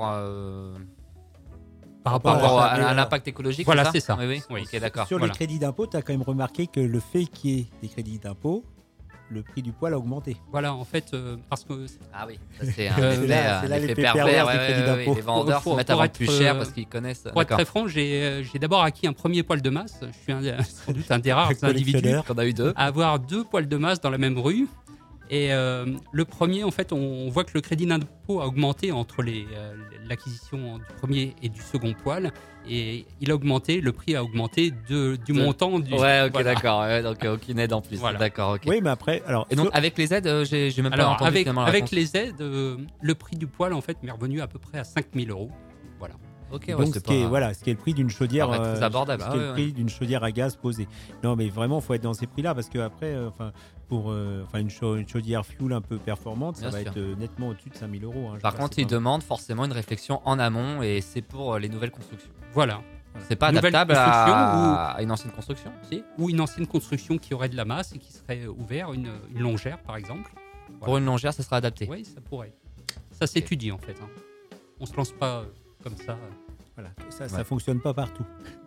à l'impact écologique. Voilà, c'est ça. Oui. Ok, d'accord. Sur les crédits d'impôt, tu as quand même remarqué que le fait qu'il y ait des crédits d'impôt, le prix du poil a augmenté. Voilà, en fait, parce que... Ah oui, ça, c'est un effet pervers des crédits d'impôt. Les vendeurs se mettent à vendre plus cher parce qu'ils connaissent... Pour être très franc, j'ai d'abord acquis un premier poil de masse. Je suis sans doute un des rares individus qu'on a eu deux. À avoir 2 poils de masse dans la même rue. Et le premier, en fait, on voit que le crédit d'impôt a augmenté entre l'acquisition du premier et du second poil. Et il a augmenté, le prix a augmenté du montant du... Ouais, ok, voilà. D'accord. Ouais, donc aucune aide en plus. Voilà. D'accord, ok. Oui, mais après... Et donc, avec les aides, j'ai même pas entendu finalement la réponse. Avec les aides, le prix du poil, en fait, m'est revenu à peu près à 5 000 €. Voilà. Okay, donc, ce qui est le prix d'une chaudière, très abordable. Le prix d'une chaudière à gaz posée. Non, mais vraiment, faut être dans ces prix-là parce que après, pour une chaudière fuel un peu performante, ça va être nettement au-dessus de 5 000 €. Hein, par contre, ils demandent forcément une réflexion en amont et c'est pour les nouvelles constructions. Voilà. C'est pas adaptable à une ancienne construction, si ? Ou une ancienne construction qui aurait de la masse et qui serait ouverte, une longère par exemple. Voilà. Pour une longère, ça sera adapté. Oui, ça pourrait. Ça s'étudie en fait. Hein. On se lance pas comme ça. Voilà, ça fonctionne pas partout.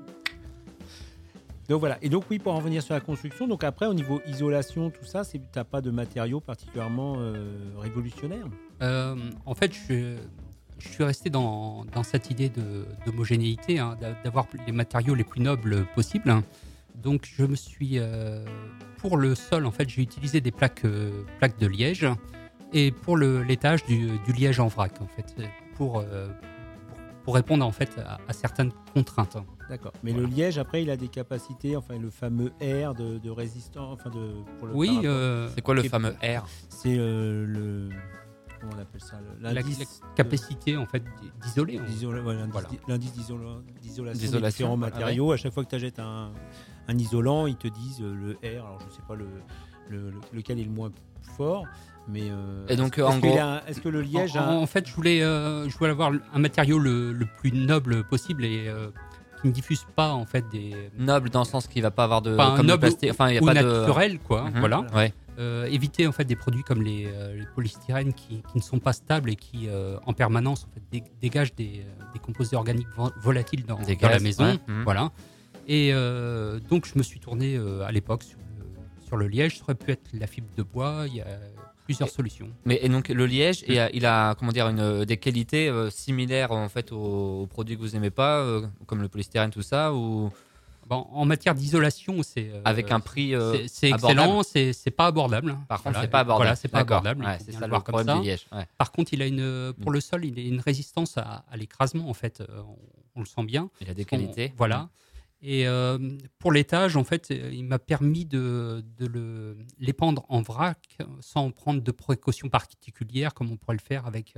Donc voilà. Et donc oui, pour en revenir sur la construction, donc après au niveau isolation, tout ça, t'as pas de matériaux particulièrement révolutionnaires. En fait, je suis resté dans cette idée d'homogénéité, hein, d'avoir les matériaux les plus nobles possibles. Donc je me suis pour le sol, en fait, j'ai utilisé des plaques de liège et pour l'étage du liège en vrac, en fait, pour répondre en fait à certaines contraintes. D'accord. Mais le liège, après, il a des capacités, enfin le fameux R de résistance, oui. C'est quoi le fameux R ? C'est le comment on appelle ça, la capacité en fait d'isoler. L'indice d'isolation des différents matériaux. Ouais. À chaque fois que tu achètes un isolant, ils te disent le R. Alors je sais pas lequel est le moins fort. Mais et donc est-ce que le liège en fait je voulais avoir un matériau le plus noble possible et qui ne diffuse pas en fait des noble dans le sens qu'il va pas avoir de comme noble plastique, enfin il y a ou pas naturel quoi. Voilà. Ouais. Éviter en fait des produits comme les polystyrènes qui ne sont pas stables et qui en permanence en fait dégagent des composés organiques volatiles dans la maison. Ouais. Voilà. Et donc je me suis tourné à l'époque sur le liège. Ça aurait pu être la fibre de bois. Il y a plusieurs solutions. Et donc le liège, il a comment dire des qualités similaires en fait aux produits que vous aimez pas, comme le polystyrène, tout ça, ou bon, en matière d'isolation, c'est avec un prix c'est excellent, c'est pas abordable. Par contre, c'est pas abordable. Voilà, c'est pas abordable. Ouais, c'est ça le problème du liège. Ouais. Par contre, il a pour le sol, il a une résistance à l'écrasement en fait. On le sent bien. Il a des qualités. Voilà. Et pour l'étage, en fait, il m'a permis de l'épandre en vrac sans prendre de précautions particulières comme on pourrait le faire avec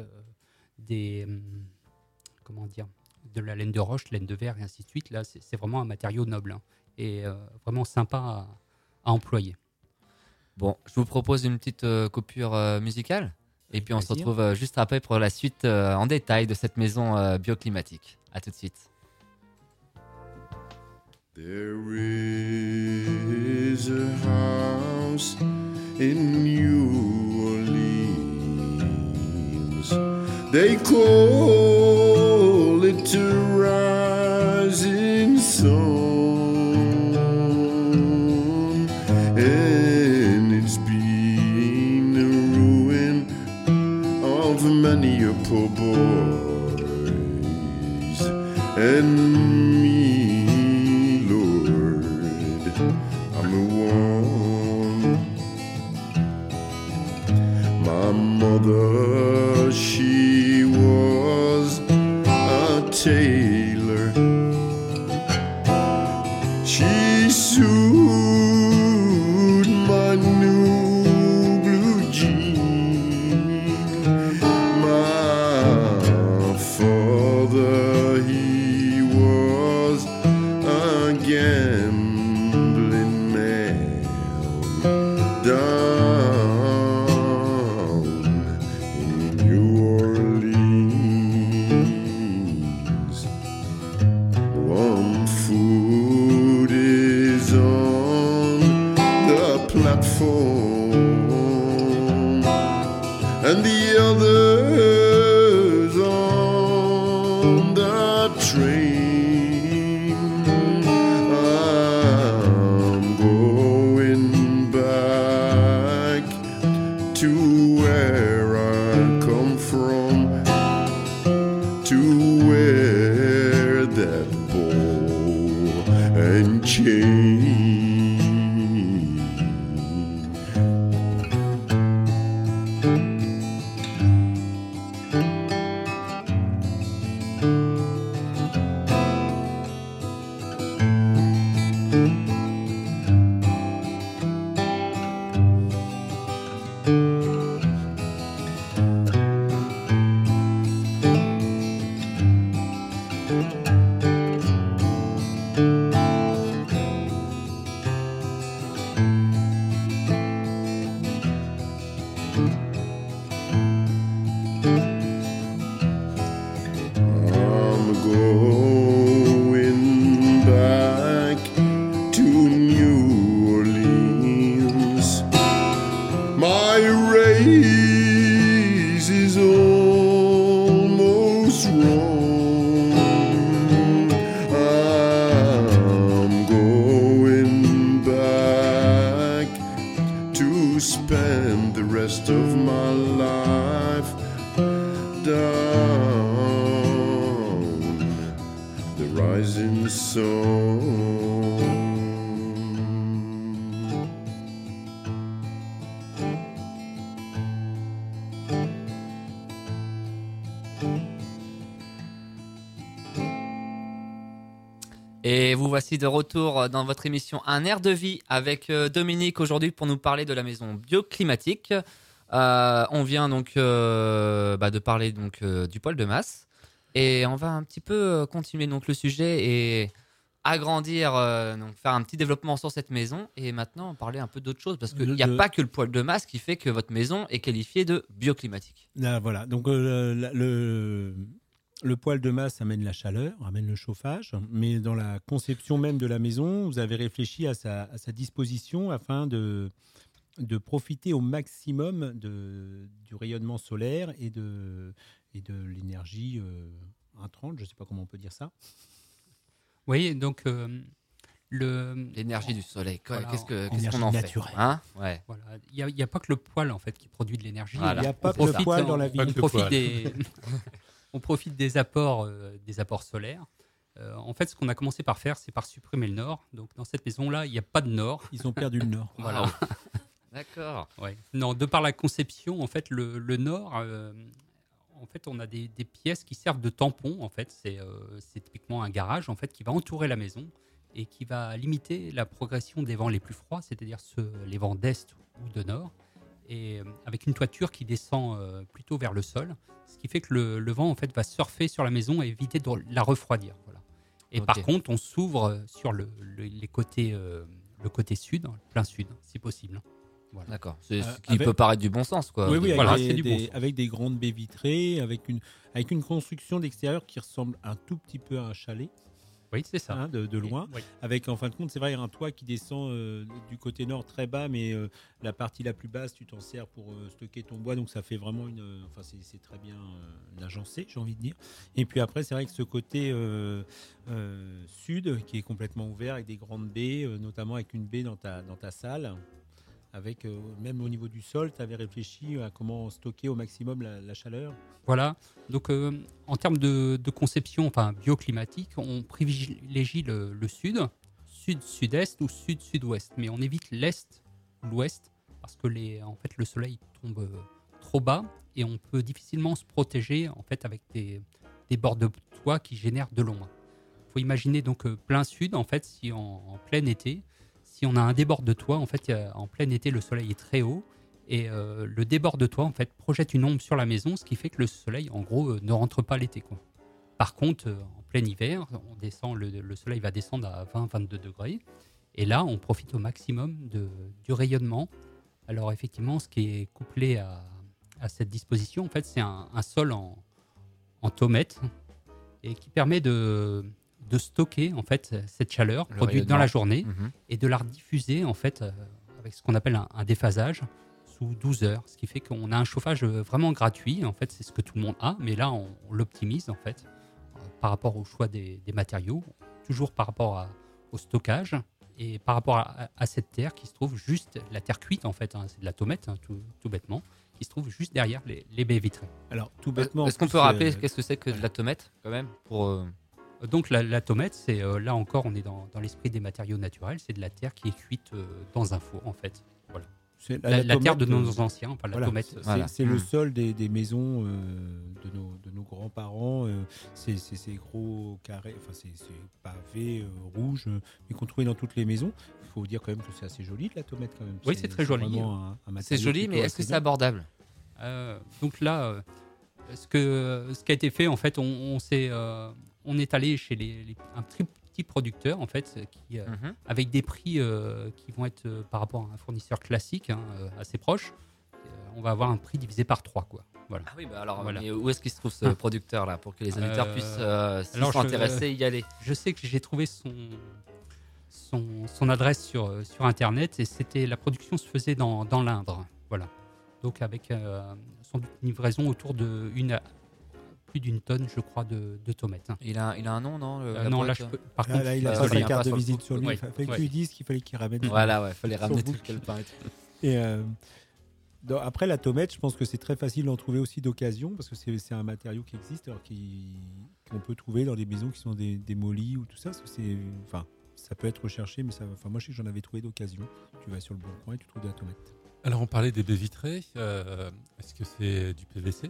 de la laine de roche, laine de verre et ainsi de suite. Là, c'est vraiment un matériau noble et vraiment sympa à employer. Bon, je vous propose une petite coupure musicale et puis on se retrouve juste après pour la suite en détail de cette maison bioclimatique. À tout de suite. There is a house in New Orleans. They call it a rising sun, and it's been the ruin of many a poor boys and mother, she was a tailor. She sewed my new blue jean. My father, he was a gambling man. and the others on the train. I'm going back to where I come from, to wear that ball and chain. I'm going back to New Orleans. My race is almost wrong. I'm going back to spend the rest of my life down the rising sun. Et vous voici de retour dans votre émission Un air de vie avec Dominique aujourd'hui pour nous parler de la maison bioclimatique. On vient donc de parler donc du poil de masse et on va un petit peu continuer donc le sujet et agrandir, donc faire un petit développement sur cette maison et maintenant parler un peu d'autre chose parce qu'il n'y a pas que le poil de masse qui fait que votre maison est qualifiée de bioclimatique. Là, voilà, donc le poêle de masse amène la chaleur, amène le chauffage, mais dans la conception même de la maison, vous avez réfléchi à sa disposition afin de profiter au maximum du rayonnement solaire et de l'énergie intrante, je ne sais pas comment on peut dire ça. Oui, donc l'énergie du soleil, voilà, qu'est-ce qu'on en naturelle. fait hein ouais. Voilà. Il n'y a pas que le poêle en fait, qui produit de l'énergie. Voilà. Il n'y a pas que le poêle dans la vie. On profite des apports solaires. En fait, ce qu'on a commencé par faire, c'est par supprimer le nord. Donc, dans cette maison-là, il n'y a pas de nord. Ils ont perdu le nord. Voilà. D'accord. Ouais. Non, de par la conception, en fait, le nord, en fait, on a des pièces qui servent de tampons. En fait, c'est typiquement un garage en fait qui va entourer la maison et qui va limiter la progression des vents les plus froids, c'est-à-dire les vents d'est ou de nord, et avec une toiture qui descend plutôt vers le sol, ce qui fait que le vent en fait va surfer sur la maison et éviter de la refroidir. Voilà. Et Okay. par contre, on s'ouvre sur le côté sud, plein sud, si possible. Voilà. D'accord. C'est ce qui peut paraître du bon sens, quoi. Oui, voilà, c'est du bon sens. avec des grandes baies vitrées, avec une construction d'extérieur qui ressemble un tout petit peu à un chalet. Oui, c'est ça. Hein, de loin. Oui. Avec, en fin de compte, c'est vrai, un toit qui descend du côté nord très bas, mais la partie la plus basse, tu t'en sers pour stocker ton bois. Donc, ça fait vraiment c'est très bien agencé, j'ai envie de dire. Et puis après, c'est vrai que ce côté sud, qui est complètement ouvert, avec des grandes baies, notamment avec une baie dans ta salle, avec même au niveau du sol, tu avais réfléchi à comment stocker au maximum la chaleur. Voilà, donc en termes de conception bioclimatique, on privilégie le sud-sud-est ou sud-sud-ouest, mais on évite l'est ou l'ouest parce que en fait, le soleil tombe trop bas et on peut difficilement se protéger en fait, avec des bords de toit qui génèrent de l'ombre. Il faut imaginer donc plein sud, en fait, si en plein été, si on a un débord de toit, en fait, en plein été, le soleil est très haut. Et le débord de toit, en fait, projette une ombre sur la maison, ce qui fait que le soleil, en gros, ne rentre pas l'été, quoi. Par contre, en plein hiver, le soleil va descendre à 20-22 degrés. Et là, on profite au maximum du rayonnement. Alors, effectivement, ce qui est couplé à cette disposition, en fait, c'est un sol en tomate et qui permet de stocker, en fait, cette chaleur produite dans la journée et de la rediffuser, en fait, avec ce qu'on appelle un déphasage, sous 12 heures, ce qui fait qu'on a un chauffage vraiment gratuit. En fait, c'est ce que tout le monde a, mais là, on l'optimise en fait par rapport au choix des matériaux, toujours par rapport au stockage et par rapport à cette terre qui se trouve juste, la terre cuite en fait, c'est de la tomate, tout bêtement, qui se trouve juste derrière les baies vitrées. Alors, tout bêtement. Est-ce qu'on peut rappeler qu'est-ce que c'est que de la tomate quand même pour Donc la tomate, c'est là encore, on est dans l'esprit des matériaux naturels, c'est de la terre qui est cuite dans un four en fait. Voilà. C'est la terre de nos anciens, enfin la tomate. C'est le sol des maisons de nos grands-parents. C'est ces gros carrés, enfin c'est pavés rouges, mais qu'on trouvait dans toutes les maisons. Il faut dire quand même que c'est assez joli de la tomate quand même. Oui, c'est très joli. C'est joli, mais est-ce que c'est abordable? Donc là, ce qui a été fait, en fait, on est allé chez un petit producteur en fait, qui, avec des prix qui vont être par rapport à un fournisseur classique assez proche. On va avoir un prix divisé par 3 quoi. Voilà. Ah oui, bah alors mais où est-ce qu'il se trouve ce producteur là pour que les auditeurs puissent s'y sont intéressés y aller? Je sais que j'ai trouvé son adresse sur internet et la production se faisait dans l'Indre. Voilà. Donc avec sans doute une livraison autour de plus d'une tonne, je crois, de tomates. Il a un nom, non? Non, là, par contre, il a pas sa carte de visite sur lui. Il fallait que tu lui dises qu'il fallait qu'il ramène. Voilà, il fallait ramener tout le calepin. Et après, la tomate, je pense que c'est très facile d'en trouver aussi d'occasion parce que c'est un matériau qui existe, alors qu'on peut trouver dans des maisons qui sont démolies ou tout ça. Parce que ça peut être recherché, mais moi, je sais que j'en avais trouvé d'occasion. Tu vas sur le Bon Coin et tu trouves de la tomate. Alors, on parlait des baies vitrées. Est-ce que c'est du PVC?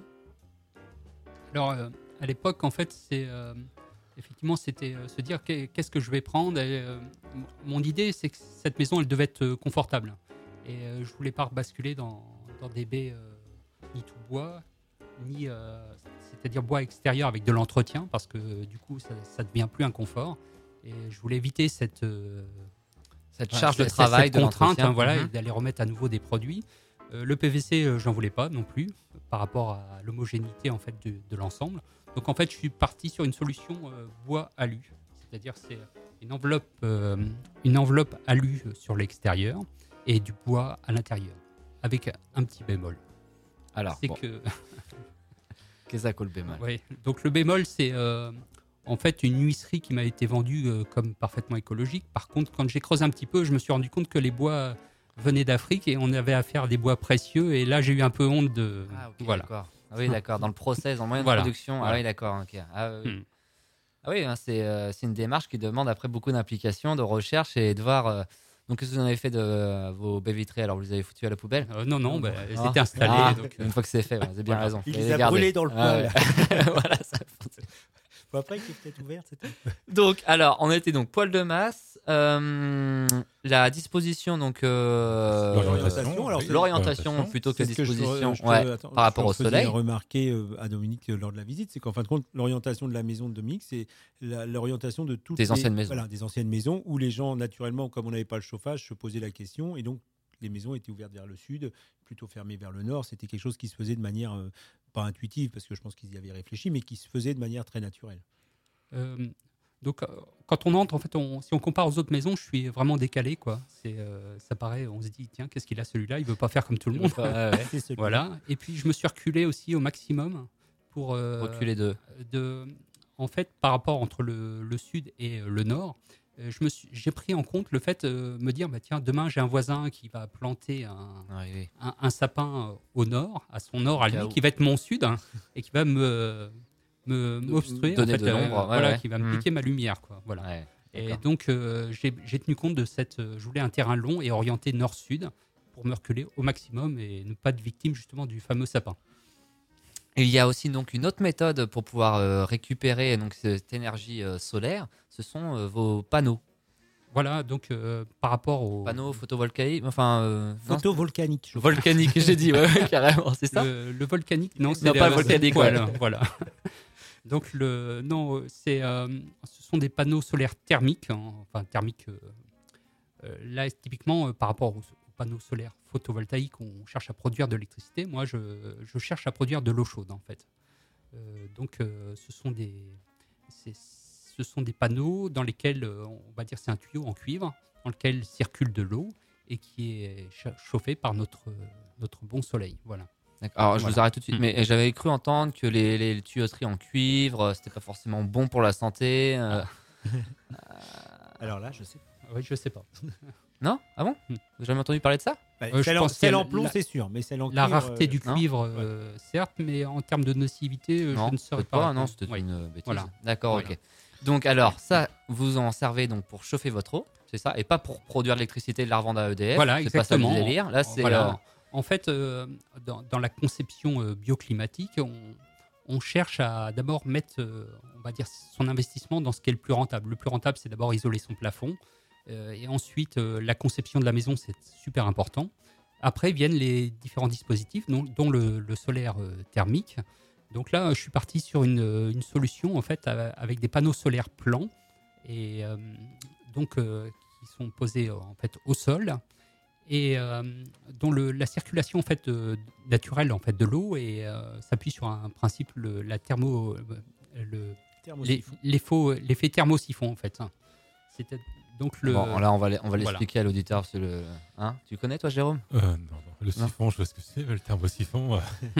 Alors, à l'époque, en fait, effectivement, c'était se dire qu'est-ce que je vais prendre. Mon idée, c'est que cette maison, elle devait être confortable. Et je voulais pas basculer dans des baies ni tout bois, ni c'est-à-dire bois extérieur avec de l'entretien, parce que du coup, ça devient plus un confort. Et je voulais éviter cette charge de travail, cette contrainte, et d'aller remettre à nouveau des produits. Le PVC, j'en voulais pas non plus, par rapport à l'homogénéité en fait de l'ensemble. Donc en fait, je suis parti sur une solution bois alu, c'est-à-dire c'est une enveloppe alu sur l'extérieur et du bois à l'intérieur, avec un petit bémol. Alors, c'est que qu'est-ce que le bémol? Oui. Donc le bémol, c'est en fait une huisserie qui m'a été vendue comme parfaitement écologique. Par contre, quand j'ai creusé un petit peu, je me suis rendu compte que les bois venaient d'Afrique et on avait affaire à des bois précieux. Et là, j'ai eu un peu honte de. Ah, okay, voilà. D'accord. Ah oui, d'accord. Dans le process, dans le moyen de production. Voilà. Ah oui, d'accord. Okay. Ah oui, c'est une démarche qui demande après beaucoup d'implication, de recherche et de voir. Donc, qu'est-ce que vous en avez fait de vos baies vitrées? Alors, vous les avez foutues à la poubelle? Non, elles étaient installées. Donc, une fois que c'est fait, vous avez bien raison. Il les a brûlées dans le poêle. Voilà, ça. Après, qui est peut-être ouverte, c'était. Donc, alors, on était donc poêle de masse, la disposition, donc l'orientation plutôt que la disposition par rapport au soleil. Ce que je remarqué à Dominique lors de la visite, c'est qu'en fin de compte, l'orientation de la maison de Dominique, c'est l'orientation de toutes des anciennes maisons. Voilà, des anciennes maisons où les gens, naturellement, comme on n'avait pas le chauffage, se posaient la question et donc les maisons étaient ouvertes vers le sud, plutôt fermées vers le nord. C'était quelque chose qui se faisait de manière pas intuitive, parce que je pense qu'ils y avaient réfléchi, mais qui se faisait de manière très naturelle. Donc, quand on entre, en fait, si on compare aux autres maisons, je suis vraiment décalé, quoi. Ça paraît, on se dit, tiens, qu'est-ce qu'il a celui-là? Il veut pas faire comme tout le monde. Voilà. Et puis, je me suis reculé aussi au maximum pour reculer en fait, par rapport entre le sud et le nord. J'ai pris en compte le fait de me dire, bah, tiens, demain j'ai un voisin qui va planter un sapin au nord, à son nord, à lui, qui va être mon sud, et qui va m'obstruer, donner en fait, de l'ombre, qui va me piquer ma lumière, quoi. Voilà. Ouais, et donc j'ai tenu compte de je voulais un terrain long et orienté nord-sud pour me reculer au maximum et ne pas être victime justement du fameux sapin. Et il y a aussi donc une autre méthode pour pouvoir récupérer donc cette énergie solaire, ce sont vos panneaux. Voilà, donc par rapport aux panneaux photovoltaïques, photovoltaïque. Volcanique, j'ai dit, carrément, c'est ça. Le volcanique, non, c'est pas le volcanique. Voilà. Donc ce sont des panneaux solaires thermiques, thermiques. Là, typiquement, par rapport aux panneaux solaires photovoltaïques, on cherche à produire de l'électricité. Moi, je cherche à produire de l'eau chaude, en fait. Donc, ce sont des panneaux dans lesquels, on va dire, c'est un tuyau en cuivre dans lequel circule de l'eau. et qui est chauffé par notre bon soleil. Voilà. Alors, je vous arrête tout de suite, mais j'avais cru entendre que les tuyauteries en cuivre, c'était pas forcément bon pour la santé. Alors là, je sais. Oui, je sais pas. Non ? Ah bon ? Vous avez jamais entendu parler de ça ? Celle en plomb, c'est sûr, mais celle en cuivre. La rareté du cuivre, certes, mais en termes de nocivité, je ne saurais pas. Non, c'était une bêtise. Voilà. D'accord, ok. Donc alors, ça, vous en servez donc pour chauffer votre eau, c'est ça ? Et pas pour produire de l'électricité et de la revendre à EDF. Voilà, c'est exactement. pas ça le délire. Là, c'est... En fait, dans la conception bioclimatique, on cherche à d'abord mettre, on va dire, son investissement dans ce qui est le plus rentable. Le plus rentable, c'est d'abord isoler son plafond. Et ensuite, la conception de la maison, c'est super important. Après viennent les différents dispositifs, dont le solaire thermique. Donc là, je suis parti sur une solution en fait avec des panneaux solaires plans et qui sont posés en fait au sol et dont la circulation en fait naturelle en fait de l'eau et s'appuie sur un principe l'effet thermosiphon en fait. Donc bon, là, on va l'expliquer à l'auditeur. Tu connais, toi, Jérôme ? Non. Le siphon, je vois ce que c'est, mais le thermosiphon...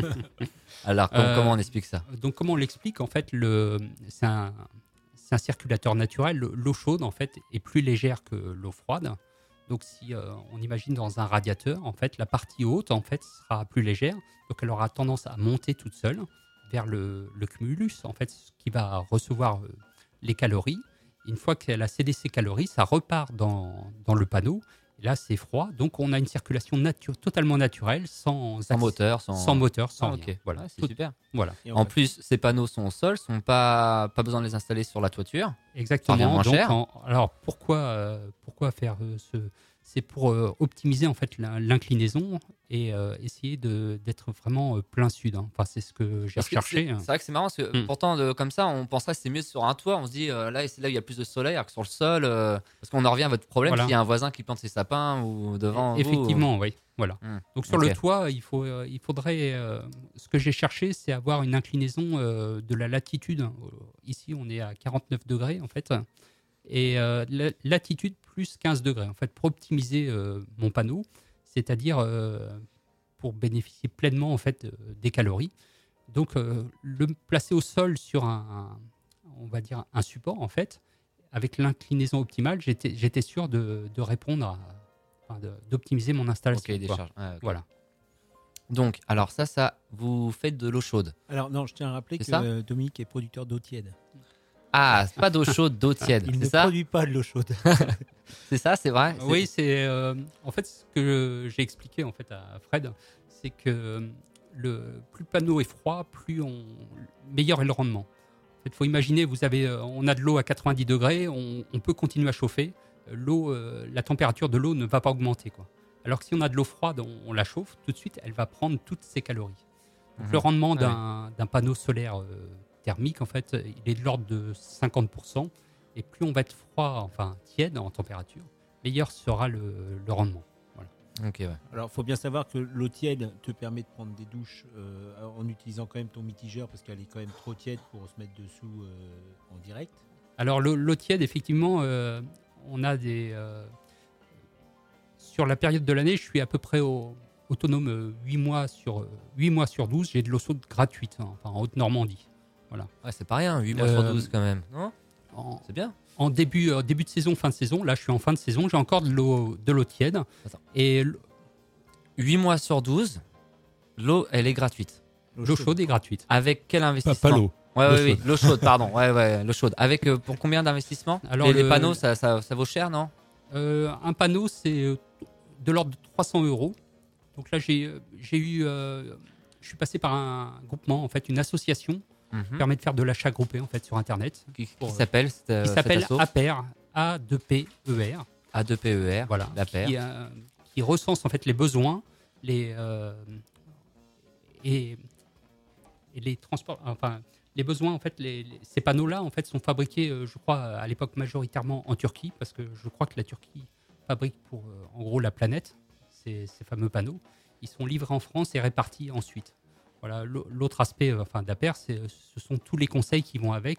Alors, comment on explique ça ? Donc, comment on l'explique ? En fait, c'est un circulateur naturel. L'eau chaude, en fait, est plus légère que l'eau froide. Donc, si on imagine dans un radiateur, en fait, la partie haute, en fait, sera plus légère. Donc, elle aura tendance à monter toute seule vers le cumulus, en fait, qui va recevoir les calories. Une fois qu'elle a cédé ses calories, ça repart dans le panneau. Et là, c'est froid. Donc, on a une circulation totalement naturelle, sans moteur, sans rien. Okay. Voilà, c'est super. Voilà. En plus, ces panneaux sont au sol, sont pas besoin de les installer sur la toiture. Exactement. Ça revient moins cher. Alors, pourquoi faire c'est pour optimiser en fait l'inclinaison et essayer d'être vraiment plein sud. Enfin, c'est ce que j'ai recherché. C'est vrai que c'est marrant parce que pourtant, comme ça, on penserait que c'est mieux sur un toit. On se dit là, c'est là où il y a plus de soleil, alors que sur le sol, parce qu'on en revient à votre problème, s'il y a un voisin qui plante ses sapins ou devant. Effectivement, oui. Voilà. Donc sur le toit, il faudrait. Ce que j'ai cherché, c'est avoir une inclinaison de la latitude. Ici, on est à 49 degrés en fait. Et latitude plus 15 degrés, en fait, pour optimiser mon panneau, c'est-à-dire pour bénéficier pleinement en fait, des calories. Donc, le placer au sol sur on va dire un support, en fait, avec l'inclinaison optimale, j'étais sûr de répondre d'optimiser mon installation. Ok, des charges. Okay. Voilà. Donc, alors ça, vous faites de l'eau chaude. Alors non, je tiens à rappeler que Dominique est producteur d'eau tiède. Ah, c'est pas d'eau chaude, d'eau tiède. Il ne ça produit pas de l'eau chaude. C'est ça, c'est vrai. Oui, c'est en fait ce que j'ai expliqué en fait à Fred, c'est que plus le panneau est froid, meilleur est le rendement. En fait, il faut imaginer, on a de l'eau à 90 degrés, on peut continuer à chauffer. La température de l'eau ne va pas augmenter, quoi. Alors que si on a de l'eau froide, on la chauffe, tout de suite, elle va prendre toutes ses calories. Donc, le rendement d'un panneau solaire thermique, en fait, il est de l'ordre de 50%. Et plus on va être tiède en température, meilleur sera le rendement. Voilà. Okay, ouais. Alors, il faut bien savoir que l'eau tiède te permet de prendre des douches en utilisant quand même ton mitigeur parce qu'elle est quand même trop tiède pour se mettre dessous en direct. Alors, l'eau tiède, effectivement, on a des... sur la période de l'année, je suis à peu près autonome 8 mois sur 12. J'ai de l'eau chaude gratuite, en Haute-Normandie. Voilà. Ouais, c'est pas rien, 8 mois sur 12 quand même. Non ? C'est bien. En début de saison, fin de saison, là je suis en fin de saison, j'ai encore de l'eau tiède. Attends. Et 8 mois sur 12, l'eau elle est gratuite. L'eau chaude est gratuite. Avec quel investissement ? Pas l'eau. Oui, l'eau chaude, pardon. Ouais, l'eau chaude. Avec pour combien d'investissement ? Alors les panneaux, ça vaut cher, non ? Un panneau, c'est de l'ordre de 300 €. Donc là, je suis passé par un groupement, en fait, une association qui permet de faire de l'achat groupé en fait sur Internet. Qui s'appelle APER, A2PER. A2PER. Voilà. L'APER. Qui recense en fait les besoins, et les transports. Enfin, les besoins en fait, ces panneaux-là en fait sont fabriqués, je crois, à l'époque majoritairement en Turquie, parce que je crois que la Turquie fabrique pour en gros la planète ces fameux panneaux. Ils sont livrés en France et répartis ensuite. Voilà, l'autre aspect d'APER, ce sont tous les conseils qui vont avec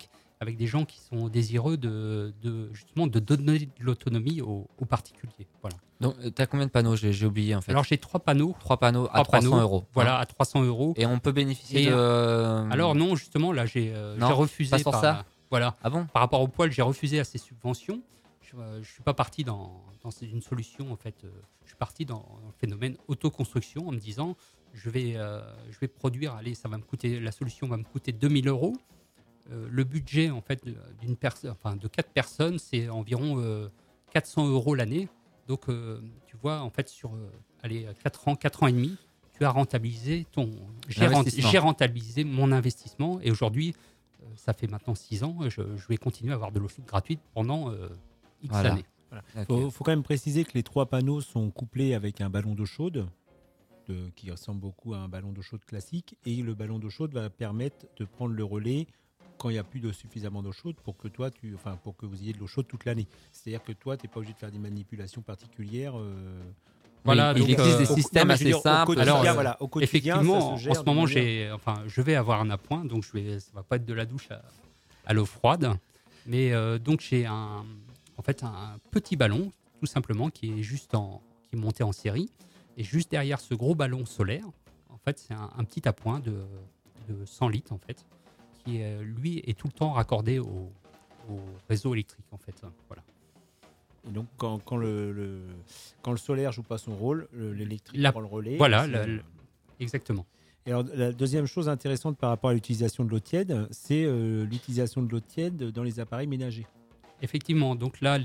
avec des gens qui sont désireux justement de donner de l'autonomie aux particuliers. Voilà. Donc, tu as combien de panneaux? J'ai oublié en fait. Alors, j'ai 3 panneaux. 3 panneaux à 300 euros. Voilà, à 300 euros. Et on peut bénéficier de. Alors, non, justement, là, j'ai refusé. Pas sur ça. Voilà. Ah bon? Par rapport au poil, j'ai refusé à ces subventions. Je ne suis pas parti dans une solution, en fait. Je suis parti dans le phénomène autoconstruction en me disant je vais produire, allez, la solution va me coûter 2000 euros. Le budget, en fait, de 4 personnes, c'est environ 400 euros l'année. Donc, tu vois, en fait, sur 4 ans et demi, tu as rentabilisé j'ai rentabilisé mon investissement. Et aujourd'hui, ça fait maintenant 6 ans, je vais continuer à avoir de l'eau chaude gratuite pendant X années. Voilà. Okay. Faut quand même préciser que les 3 panneaux sont couplés avec un ballon d'eau chaude qui ressemble beaucoup à un ballon d'eau chaude classique. Et le ballon d'eau chaude va permettre de prendre le relais quand il n'y a plus suffisamment d'eau chaude pour que pour que vous ayez de l'eau chaude toute l'année. C'est-à-dire que toi, tu n'es pas obligé de faire des manipulations particulières. Voilà, il existe des systèmes assez simples. Alors, au quotidien, effectivement, ça se gère en ce moment, je vais avoir un appoint, donc ça va pas être de la douche à l'eau froide, mais donc j'ai un petit ballon, tout simplement, qui est monté en série, et juste derrière ce gros ballon solaire, en fait, c'est un petit appoint de 100 litres, en fait, qui lui est tout le temps raccordé au réseau électrique, en fait. Voilà. Et donc, quand le solaire joue pas son rôle, l'électrique prend le relais. Voilà, exactement. Et alors, la deuxième chose intéressante par rapport à l'utilisation de l'eau tiède, c'est l'utilisation de l'eau tiède dans les appareils ménagers. Effectivement, donc là,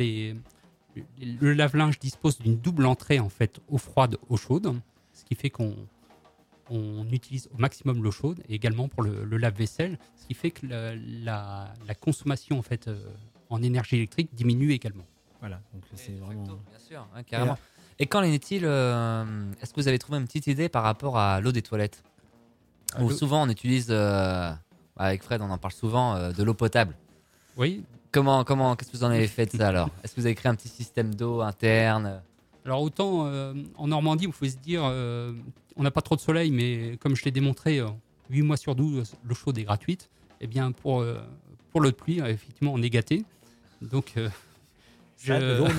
le lave-linge dispose d'une double entrée, en fait, eau froide, eau chaude, ce qui fait qu'on utilise au maximum l'eau chaude, et également pour le lave-vaisselle, ce qui fait que la consommation, en fait, en énergie électrique diminue également. Voilà, donc c'est vraiment... Bien sûr, hein, carrément. Et qu'en est-il est-ce que vous avez trouvé une petite idée par rapport à l'eau des toilettes? Souvent, on utilise, avec Fred, on en parle souvent, de l'eau potable. Oui. Qu'est-ce que vous en avez fait de ça alors? Est-ce que vous avez créé un petit système d'eau interne? Alors autant en Normandie, vous pouvez se dire, on n'a pas trop de soleil, mais comme je l'ai démontré, 8 mois sur 12, l'eau chaude est gratuite. Eh bien, pour l'eau de pluie, effectivement, on est gâté. Donc... on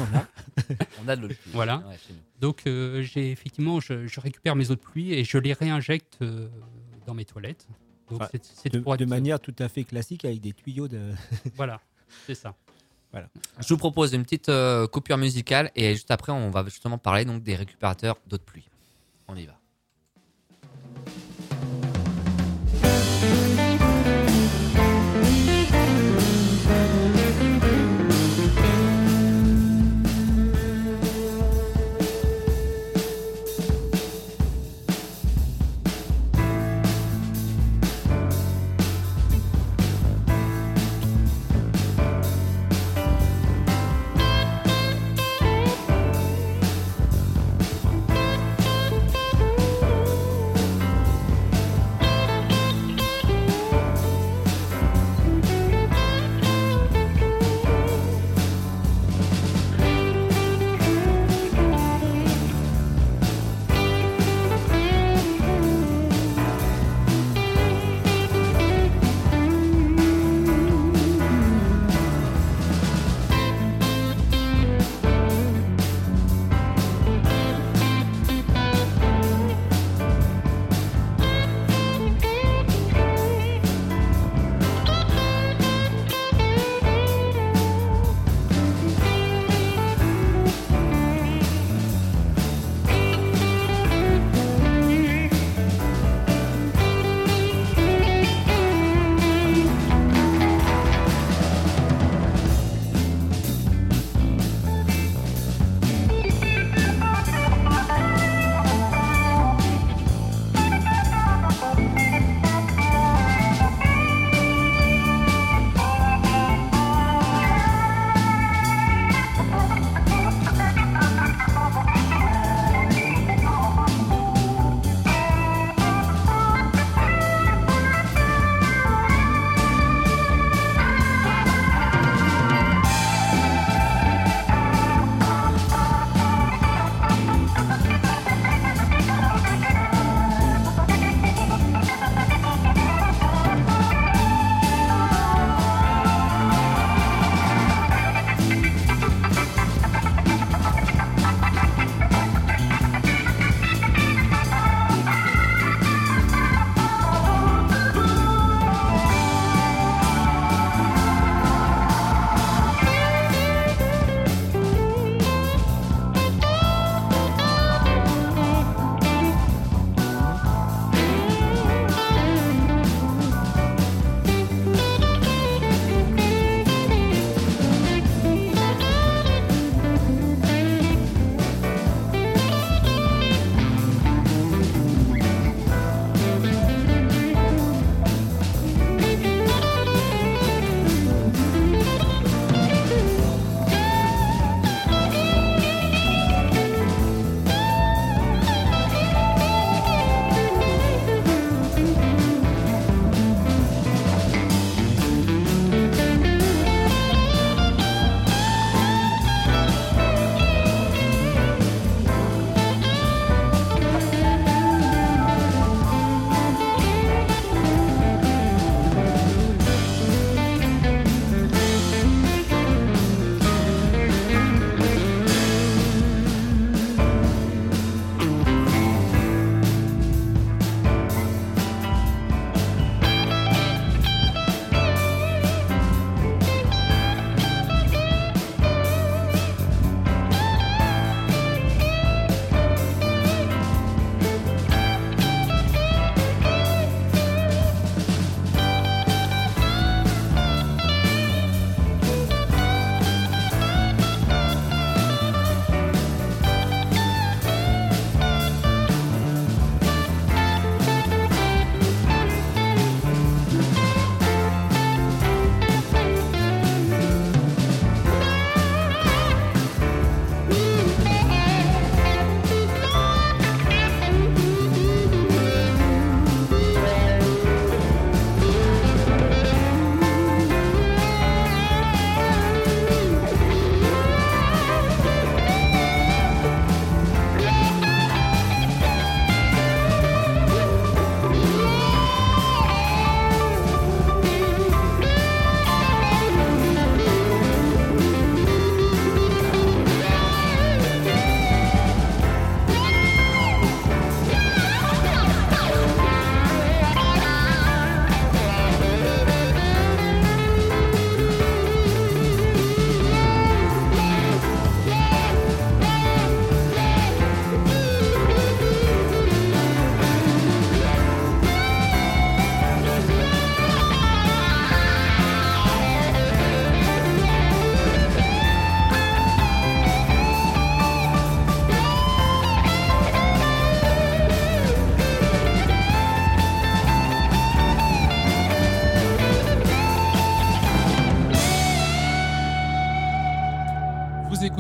a de l'eau de pluie. Voilà. Ouais, chez nous. Donc, je récupère mes eaux de pluie et je les réinjecte dans mes toilettes. Donc, c'est de manière tout à fait classique avec des tuyaux de. Voilà, c'est ça. Voilà. Je vous propose une petite coupure musicale et juste après, on va justement parler donc des récupérateurs d'eau de pluie. On y va.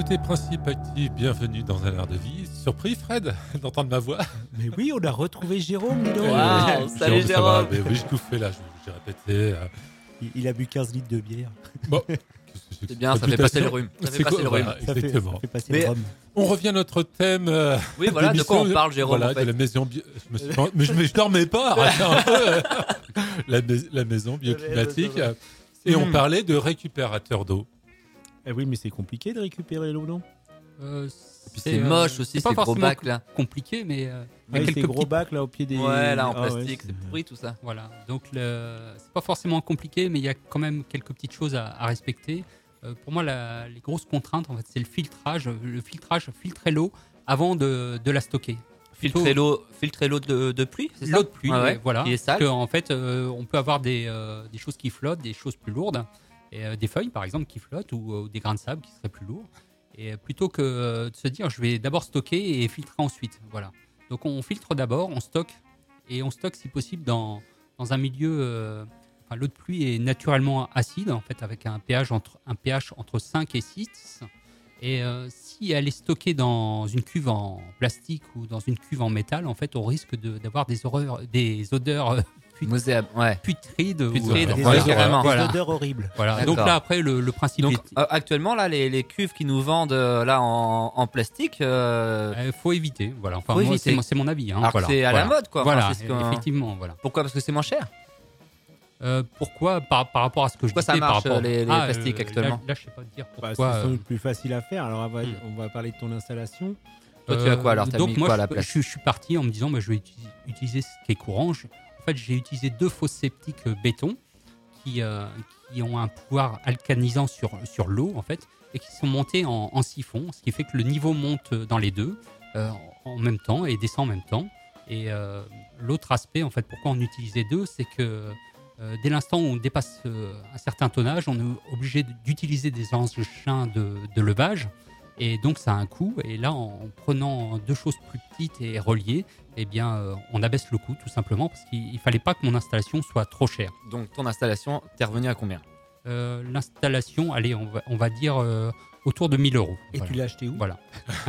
Côté principe actif, bienvenue dans un air de vie. Surpris, Fred, d'entendre ma voix. Mais oui, on a retrouvé Jérôme, dis donc. Wow, salut Jérôme. Mais oui, je tout fais là, j'ai répété. Il a bu 15 litres de bière. Bon. C'est bien, ça fait passer le rhume. Ça fait passer le rhume. Exactement. Ça fait passer le rhum. On revient à notre thème. Oui, voilà, de quoi on parle, Jérôme. Voilà, en fait. de la maison mais je dormais pas. Arrêtez un peu. La maison bioclimatique. Et on parlait de récupérateur d'eau. Eh oui, mais c'est compliqué de récupérer l'eau, non c'est moche aussi, ces gros bacs là. Compliqué, mais quelques gros bacs là au pied des. Ouais, là en plastique, c'est pourri tout ça. Voilà, donc c'est pas forcément compliqué, mais il y a quand même quelques petites choses à respecter. Pour moi, les grosses contraintes, en fait, c'est le filtrage. Filtrer l'eau avant de la stocker. Filtrer l'eau de pluie, c'est ça? L'eau de pluie, voilà. Qui est sale. Parce qu'en fait, on peut avoir des choses qui flottent, des choses plus lourdes, et des feuilles par exemple qui flottent ou des grains de sable qui seraient plus lourds. Et plutôt que de se dire, je vais d'abord stocker et filtrer ensuite. Voilà. Donc on filtre d'abord, on stocke, et on stocke si possible dans un milieu. L'eau de pluie est naturellement acide, en fait, avec un pH entre 5 et 6. Et si elle est stockée dans une cuve en plastique ou dans une cuve en métal, en fait, on risque d'avoir des odeurs putrides. Des odeurs horribles. Voilà. Donc là, après, le principe Donc, actuellement, là, les cuves qui nous vendent là en plastique... faut éviter. Voilà. Enfin, faut moi, éviter. c'est mon avis. Hein. Alors que c'est à la mode, quoi. Voilà, Enfin, effectivement. Voilà. Pourquoi? Parce que c'est moins cher. Pourquoi par rapport à ce que je disais, ça marche, par rapport les plastiques actuellement? Là, je sais pas te dire pourquoi. C'est sans doute plus facile à faire. Alors, on va parler de ton installation. Toi, tu as quoi alors? Donc, moi, je suis parti en me disant, je vais utiliser ce qui est courant. En fait, j'ai utilisé 2 fosses septiques béton qui ont un pouvoir alcanisant sur l'eau, en fait, et qui sont montées en siphon, ce qui fait que le niveau monte dans les deux en même temps et descend en même temps. Et l'autre aspect, en fait, pourquoi on utilisait 2, c'est que dès l'instant où on dépasse un certain tonnage, on est obligé d'utiliser des engins de levage. Et donc, ça a un coût. Et là, en prenant 2 choses plus petites et reliées, eh bien, on abaisse le coût, tout simplement, parce qu'il ne fallait pas que mon installation soit trop chère. Donc, ton installation, t'es revenu à combien? L'installation, allez, on va dire autour de 1 000 €. Et tu l'as acheté où? Voilà.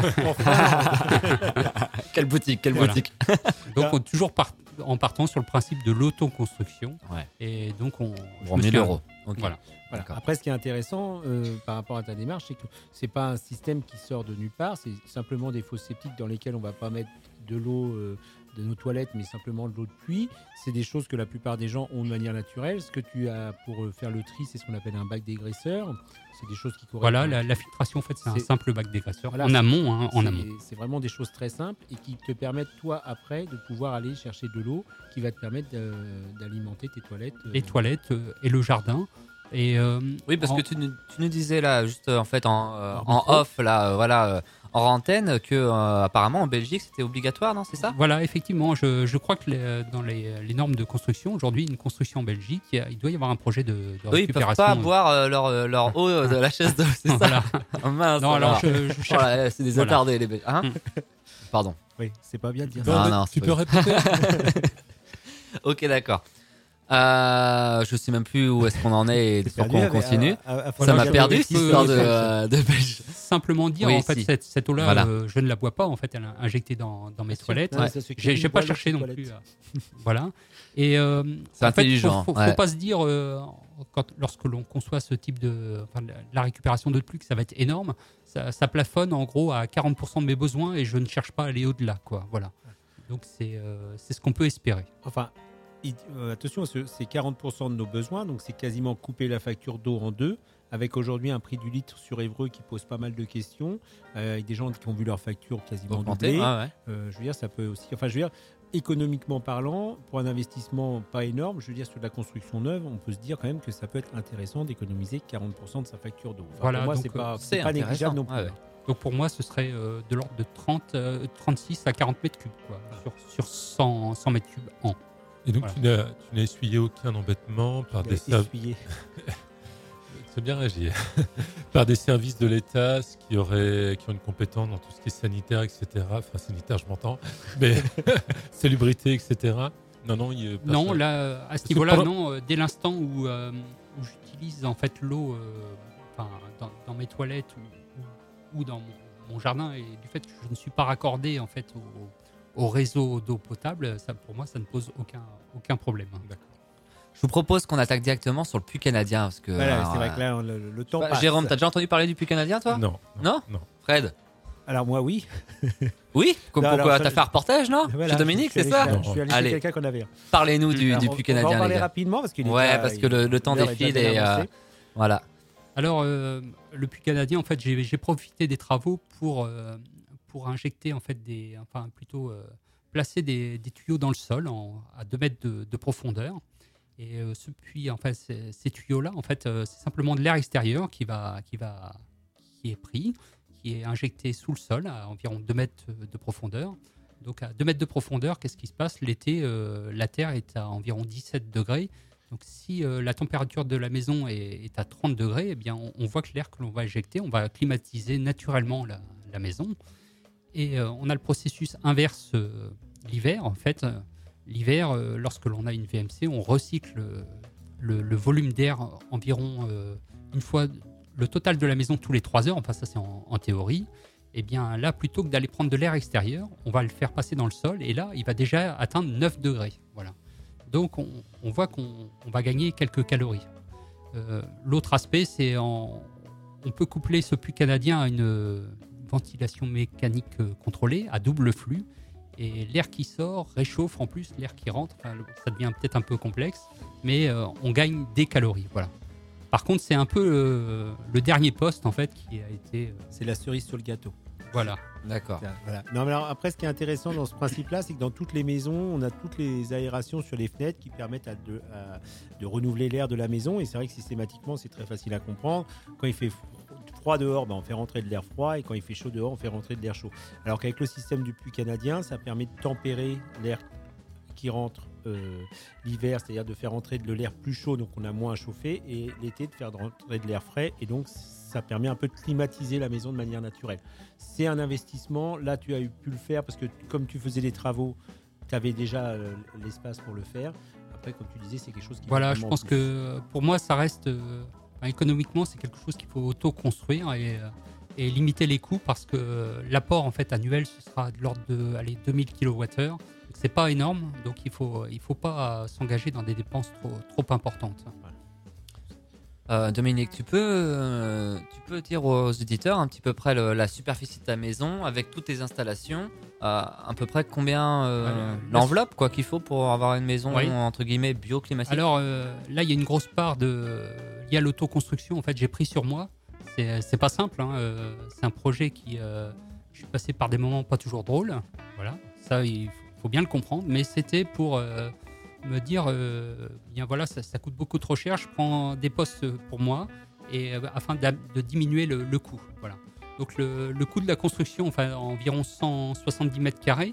Quelle boutique? Donc, toujours en partant sur le principe de l'autoconstruction. Ouais. Et donc, on... 1 000 €. Okay. Voilà. Après, ce qui est intéressant par rapport à ta démarche, c'est que c'est pas un système qui sort de nulle part, c'est simplement des fosses septiques dans lesquelles on va pas mettre de l'eau de nos toilettes, mais simplement de l'eau de pluie. C'est des choses que la plupart des gens ont de manière naturelle. Ce que tu as pour faire le tri, c'est ce qu'on appelle un bac dégraisseur. C'est des choses qui correspondent. Voilà, la filtration, en fait, c'est un simple bac dégraisseur. Voilà, en amont. C'est vraiment des choses très simples et qui te permettent, toi, après, de pouvoir aller chercher de l'eau qui va te permettre d'alimenter tes toilettes. Les toilettes et le jardin. Et oui, parce que tu nous disais là, juste en fait en off, là, en antenne, que apparemment en Belgique c'était obligatoire, non? C'est ça? Voilà, effectivement. Je crois que dans les normes de construction, aujourd'hui, une construction en Belgique, il doit y avoir un projet de récupération. Oui, ils peuvent pas boire leur eau de la chaise d'eau, c'est voilà. ça? Oh, mince, non, alors je cherche. C'est des attardés, les Belges. Hein? Pardon. Oui, c'est pas bien de dire ça. Non, tu peux répéter? Ok, d'accord. Je sais même plus où est-ce qu'on en est et pourquoi on continue. Ça m'a perdu cette histoire de Belge. Simplement dire, oui, en fait, si. cette eau-là, voilà. Je ne la bois pas. En fait, elle est injectée dans mes toilettes. Ouais. J'ai pas cherché non plus. Voilà. Et c'est intelligent. Faut pas se dire lorsque l'on conçoit ce type la récupération d'eau de pluie que ça va être énorme. Ça plafonne en gros à 40% de mes besoins et je ne cherche pas à aller au-delà, quoi. Voilà. Donc c'est ce qu'on peut espérer. Enfin. Attention, c'est 40% de nos besoins, donc c'est quasiment couper la facture d'eau en 2, avec aujourd'hui un prix du litre sur Évreux qui pose pas mal de questions, avec des gens qui ont vu leur facture quasiment doubler. Je veux dire, ça peut aussi... Enfin, je veux dire, économiquement parlant, pour un investissement pas énorme, je veux dire, sur de la construction neuve, on peut se dire quand même que ça peut être intéressant d'économiser 40% de sa facture d'eau. Enfin, voilà, pour moi, donc, c'est pas négligeable non plus. Donc pour moi, ce serait de l'ordre de 36 à 40 mètres cubes, quoi, sur 100 mètres cubes an. Et donc, voilà. Tu n'as essuyé aucun embêtement par des services. C'est bien réagi. Par des services de l'État qui ont une compétence dans tout ce qui est sanitaire, etc. Enfin, sanitaire, je m'entends. Mais salubrité, etc. Non, là, à ce niveau-là, non. Dès l'instant où j'utilise en fait l'eau dans mes toilettes ou dans mon jardin et du fait que je ne suis pas raccordé en fait au réseau d'eau potable, ça, pour moi, ça ne pose aucun problème. D'accord. Je vous propose qu'on attaque directement sur le puits canadien parce que voilà, c'est vrai que là le temps passe. Jérôme, t'as déjà entendu parler du puits canadien, toi ? Non. Fred ? Alors moi, oui. Oui ? Pourquoi t'as fait un reportage, non ? Voilà, Chez Dominique, c'est ça ? Je suis allé chez quelqu'un qu'on avait. Parlez-nous du puits canadien, on va en parler les gars. rapidement parce qu'il parce que le temps défile et voilà. Alors, le puits canadien, en fait, j'ai profité des travaux pour injecter en fait placer des tuyaux dans le sol à 2 mètres de profondeur. Et ce puits, en fait, ces tuyaux-là, en fait, c'est simplement de l'air extérieur qui est pris, qui est injecté sous le sol à environ 2 mètres de profondeur. Donc à 2 mètres de profondeur, qu'est-ce qui se passe ? L'été, la terre est à environ 17 degrés. Donc si la température de la maison est à 30 degrés, eh bien, on voit que l'air que l'on va injecter, on va climatiser naturellement la maison. Et on a le processus inverse l'hiver. En fait, l'hiver, lorsque l'on a une VMC, on recycle le volume d'air environ une fois le total de la maison tous les 3 heures. Enfin, ça, c'est en théorie. Et bien là, plutôt que d'aller prendre de l'air extérieur, on va le faire passer dans le sol. Et là, il va déjà atteindre 9 degrés. Voilà. Donc, on voit qu'on va gagner quelques calories. L'autre aspect, c'est on peut coupler ce puits canadien à une ventilation mécanique contrôlée à double flux. Et l'air qui sort réchauffe en plus l'air qui rentre. Enfin, ça devient peut-être un peu complexe, mais on gagne des calories. Voilà. Par contre, c'est un peu le dernier poste en fait qui a été. C'est la cerise sur le gâteau. Voilà. D'accord. Voilà. Non, mais alors, après, ce qui est intéressant dans ce principe-là, c'est que dans toutes les maisons, on a toutes les aérations sur les fenêtres qui permettent de renouveler l'air de la maison. Et c'est vrai que systématiquement, c'est très facile à comprendre. Quand il fait froid dehors, on fait rentrer de l'air froid. Et quand il fait chaud dehors, on fait rentrer de l'air chaud. Alors qu'avec le système du puits canadien, ça permet de tempérer l'air qui rentre l'hiver, c'est-à-dire de faire rentrer de l'air plus chaud, donc on a moins à chauffer. Et l'été, de faire rentrer de l'air frais. Et donc, ça permet un peu de climatiser la maison de manière naturelle. C'est un investissement. Là, tu as pu le faire parce que comme tu faisais les travaux, tu avais déjà l'espace pour le faire. Après, comme tu disais, c'est quelque chose qui... Voilà, je pense que pour moi, ça reste... économiquement, c'est quelque chose qu'il faut auto-construire et limiter les coûts parce que l'apport en fait, annuel, ce sera de l'ordre de 2000 kWh. C'est pas énorme, donc il faut pas s'engager dans des dépenses trop importantes. Voilà. Dominique, tu peux dire aux auditeurs un petit peu près la superficie de ta maison avec toutes tes installations, à peu près combien l'enveloppe qu'il faut pour avoir une maison entre guillemets bioclimatique. Alors là, il y a une grosse part liée à l'autoconstruction. En fait, j'ai pris sur moi. C'est pas simple. C'est un projet qui je suis passé par des moments pas toujours drôles. Voilà, ça il faut bien le comprendre. Mais c'était pour me dire bien voilà, ça coûte beaucoup trop cher, je prends des postes pour moi et afin de diminuer le coût. Voilà. Donc le coût de la construction, enfin environ 170 mètres carrés,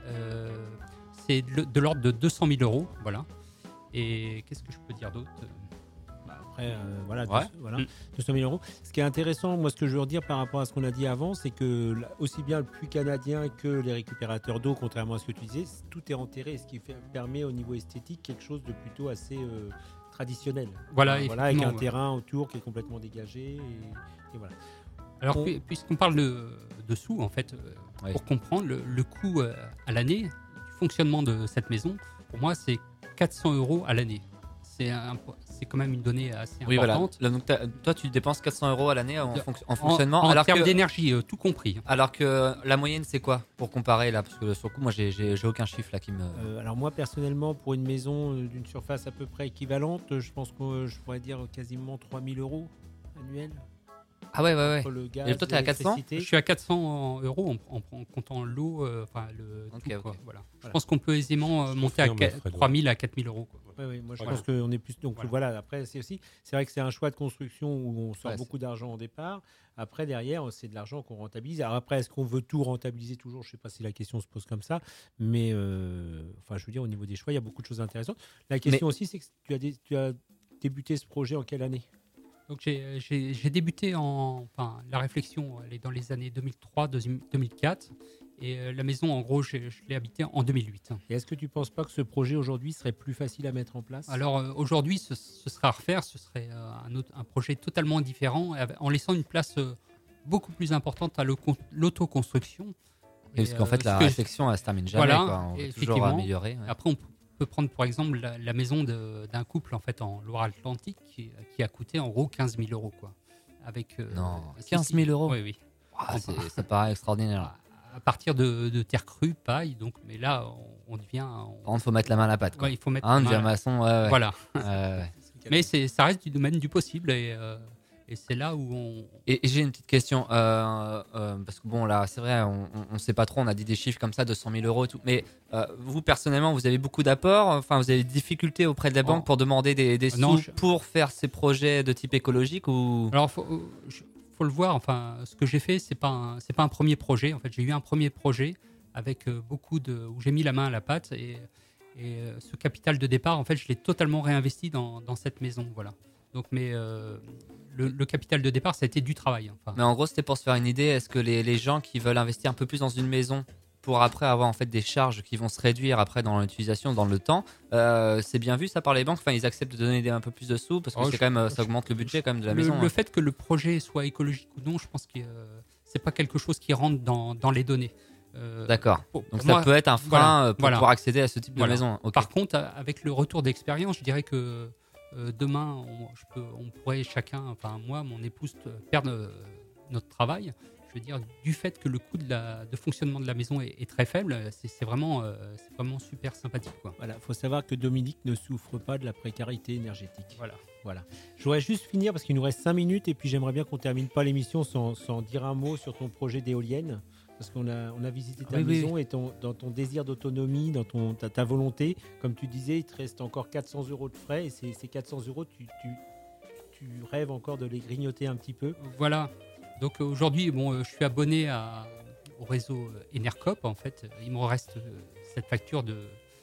c'est de l'ordre de 200 000 €. Voilà. Et qu'est-ce que je peux dire d'autre ? Après, voilà, 200 000 €. Ce qui est intéressant, moi, ce que je veux redire par rapport à ce qu'on a dit avant, c'est que aussi bien le puits canadien que les récupérateurs d'eau, contrairement à ce que tu disais, tout est enterré, ce qui permet au niveau esthétique quelque chose de plutôt assez traditionnel. Voilà, avec un terrain autour qui est complètement dégagé. Et voilà. Alors, puisqu'on parle de sous, en fait, pour comprendre le coût à l'année du fonctionnement de cette maison, pour moi, c'est 400 € à l'année. C'est quand même une donnée assez importante. Oui, voilà. Là, donc, toi, tu dépenses 400 € à l'année en fonctionnement. En termes d'énergie, tout compris. Alors que la moyenne, c'est quoi pour comparer là ? Parce que sur le coup, moi, j'ai aucun chiffre là qui me. Alors moi, personnellement, pour une maison d'une surface à peu près équivalente, je pense que je pourrais dire quasiment 3 000 € annuels. Ah ouais. Le gaz, et toi, t'es à 400 ? Je suis à 400 € en comptant l'eau, Okay. Voilà. Je pense qu'on peut aisément monter à 3 000 à 4 000 €. Oui, moi je pense qu'on est plus. Donc voilà, après, c'est vrai que c'est un choix de construction où on sort beaucoup d'argent au départ. Après, derrière, c'est de l'argent qu'on rentabilise. Alors après, est-ce qu'on veut tout rentabiliser toujours ? Je ne sais pas si la question se pose comme ça. Mais je veux dire, au niveau des choix, il y a beaucoup de choses intéressantes. La question aussi, c'est que tu as débuté ce projet en quelle année ? Donc j'ai débuté la réflexion, elle est dans les années 2003-2004 et la maison en gros je l'ai habitée en 2008. Et est-ce que tu ne penses pas que ce projet aujourd'hui serait plus facile à mettre en place ? Alors aujourd'hui ce serait à refaire, ce serait un projet totalement différent en laissant une place beaucoup plus importante à l'autoconstruction. Parce qu'en fait, la réflexion, elle se termine jamais. Voilà, Quoi. On peut toujours améliorer. Ouais. Après, on peut prendre par exemple la maison d'un couple en fait en Loire-Atlantique qui a coûté en gros 15 000 €. Quoi. Avec, non, 15 000 €. Oui, oui. Ça paraît extraordinaire. À partir de terre crue, paille. Donc, mais là, on devient. Par contre, il faut mettre la main à la pâte. Quoi. Ouais, il faut mettre. On devient maçon. Ouais. Voilà. Mais ça reste du domaine du possible et c'est là où on. Et j'ai une petite question parce que bon là, c'est vrai, on sait pas trop. On a dit des chiffres comme ça de 100 000 € et tout. Mais vous personnellement, vous avez beaucoup d'apports. Enfin, vous avez des difficultés auprès de la banque pour demander des sous pour faire ces projets de type écologique ou. Alors, faut le voir. Enfin, ce que j'ai fait, c'est pas un premier projet. En fait, j'ai eu un premier projet avec où j'ai mis la main à la pâte et ce capital de départ, en fait, je l'ai totalement réinvesti dans cette maison. Voilà. Donc, mais le capital de départ, ça a été du travail. Enfin. Mais en gros, c'était pour se faire une idée. Est-ce que les gens qui veulent investir un peu plus dans une maison pour après avoir en fait des charges qui vont se réduire après dans l'utilisation, dans le temps, c'est bien vu ça par les banques. Enfin, ils acceptent de donner un peu plus de sous parce que c'est quand même, ça augmente le budget quand même de la maison. Le fait que le projet soit écologique ou non, je pense que c'est pas quelque chose qui rentre dans les données. D'accord. Donc ça peut être un frein pour pouvoir accéder à ce type de maison. Okay. Par contre, avec le retour d'expérience, je dirais que demain, on pourrait chacun, enfin moi, mon épouse, perdre notre travail. Je veux dire, du fait que le coût de fonctionnement de la maison est très faible, c'est vraiment super sympathique. Voilà, faut savoir que Dominique ne souffre pas de la précarité énergétique. Voilà. Je voudrais juste finir parce qu'il nous reste 5 minutes et puis j'aimerais bien qu'on termine pas l'émission sans dire un mot sur ton projet d'éolienne. Parce qu'on a visité ta maison et dans ton désir d'autonomie, dans ta volonté, comme tu disais, il te reste encore 400 € de frais et ces 400 €, tu rêves encore de les grignoter un petit peu. Voilà. Donc aujourd'hui, je suis abonné au réseau Enercop. En fait, il me reste cette facture de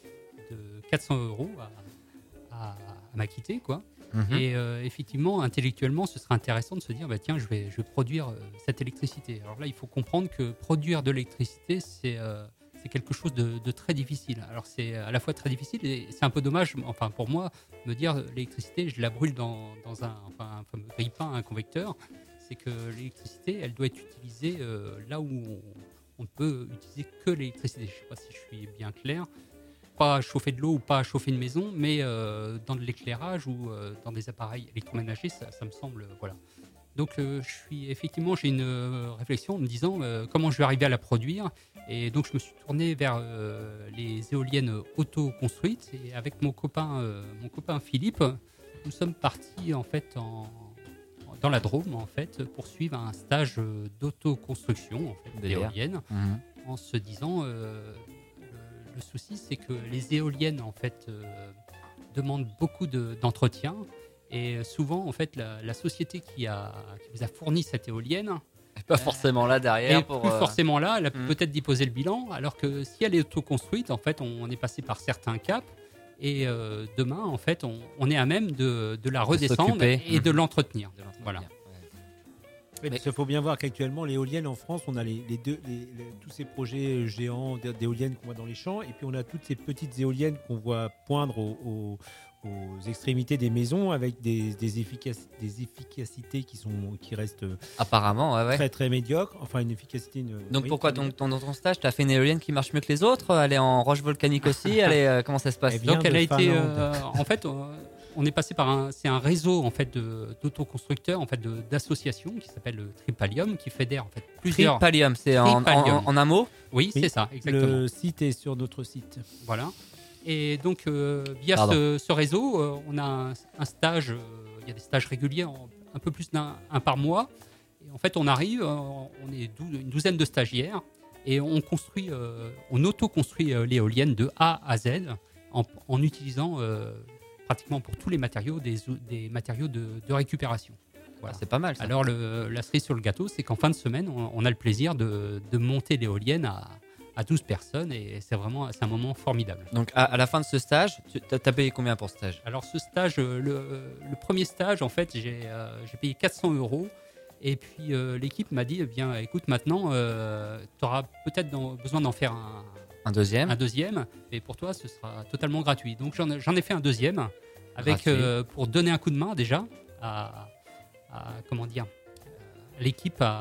400 € à m'acquitter, quoi. Mm-hmm. Et effectivement, intellectuellement, ce serait intéressant de se dire, tiens, je vais produire cette électricité. Alors là, il faut comprendre que produire de l'électricité, c'est quelque chose de très difficile. Alors c'est à la fois très difficile et c'est un peu dommage, enfin pour moi, me dire l'électricité, je la brûle dans un fameux grille-pain, un convecteur. C'est que l'électricité, elle doit être utilisée là où on ne peut utiliser que l'électricité. Je ne sais pas si je suis bien clair. Pas chauffer de l'eau ou pas chauffer une maison, mais dans de l'éclairage ou dans des appareils électroménagers, ça me semble, voilà. Donc j'ai une réflexion en me disant comment je vais arriver à la produire. Et donc je me suis tourné vers les éoliennes auto-construites et avec mon copain Philippe, nous sommes partis en fait dans la Drôme en fait pour suivre un stage d'autoconstruction en fait, d'éoliennes, en se disant le souci, c'est que les éoliennes en fait demandent beaucoup d'entretien et souvent en fait la société qui vous a fourni cette éolienne n'est pas forcément là derrière plus forcément là, elle a peut-être d'y poser le bilan, alors que si elle est autoconstruite, en fait, on est passé par certains caps et demain en fait on est à même de la redescendre et de l'entretenir. Voilà. Oui, parce qu'il faut bien voir qu'actuellement, l'éolienne en France, on a tous ces projets géants d'éoliennes qu'on voit dans les champs, et puis on a toutes ces petites éoliennes qu'on voit poindre aux extrémités des maisons avec des efficacités qui restent apparemment très très médiocres. Enfin, une efficacité. Donc pourquoi dans ton stage, tu as fait une éolienne qui marche mieux que les autres? Elle est en roche volcanique aussi. Comment ça se passe? Donc elle a été en fait. On est passé par un réseau en fait d'autoconstructeurs en fait d'associations qui s'appelle le Tripalium, qui fédère en fait plusieurs. Tripalium, c'est en un mot. Oui, c'est ça, exactement. Le site est sur notre site. Voilà. Et donc via ce réseau, on a un stage. Il y a des stages réguliers, un peu plus d'un par mois. Et en fait, on arrive, on est une douzaine de stagiaires et on autoconstruit l'éolienne de A à Z en utilisant pratiquement pour tous les matériaux, des matériaux de récupération. Voilà. C'est pas mal ça. Alors la cerise sur le gâteau, c'est qu'en fin de semaine, on a le plaisir de monter l'éolienne à 12 personnes et c'est un moment formidable. Donc à la fin de ce stage, tu as payé combien pour ce stage? Alors ce stage, le premier stage, en fait, j'ai payé 400 € et puis l'équipe m'a dit, écoute, maintenant, tu auras peut-être besoin d'en faire un deuxième, et pour toi ce sera totalement gratuit. Donc j'en ai fait un deuxième avec pour donner un coup de main déjà à l'équipe à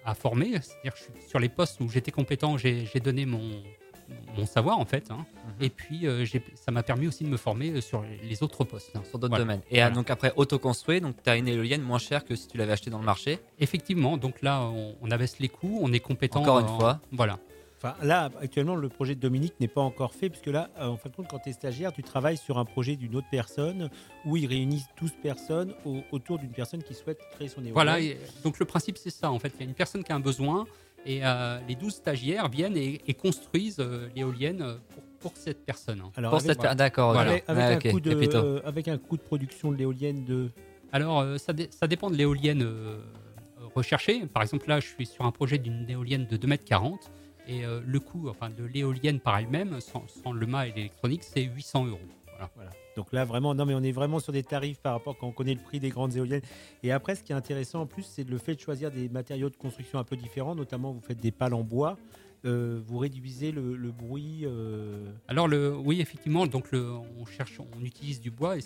à former. C'est-à-dire que sur les postes où j'étais compétent, j'ai donné mon savoir en fait. Et puis ça m'a permis aussi de me former sur les autres postes. Sur d'autres domaines. Et donc après autoconstruit, donc tu as une éolienne moins chère que si tu l'avais acheté dans le marché. Effectivement, donc là on abaisse les coûts, on est compétent. Encore une fois. Voilà. Enfin, là, actuellement, le projet de Dominique n'est pas encore fait, puisque là, en fin de compte, quand tu es stagiaire, tu travailles sur un projet d'une autre personne, où ils réunissent 12 personnes autour d'une personne qui souhaite créer son éolienne. Voilà, donc le principe, c'est ça. En fait, il y a une personne qui a un besoin, et les 12 stagiaires viennent et construisent l'éolienne pour cette personne. Alors, pour cette d'accord. Voilà. Avec un coût de production de l'éolienne de... Alors, ça dépend de l'éolienne recherchée. Par exemple, là, je suis sur un projet d'une éolienne de 2,40 m. Et le coût de l'éolienne par elle-même, sans le mât et l'électronique, c'est 800 €. Voilà. Donc là, vraiment, non, mais on est vraiment sur des tarifs par rapport quand on connaît le prix des grandes éoliennes. Et après, ce qui est intéressant en plus, c'est le fait de choisir des matériaux de construction un peu différents. Notamment, vous faites des pales en bois. Vous réduisez le bruit. Alors, oui, effectivement. Donc, on utilise du bois et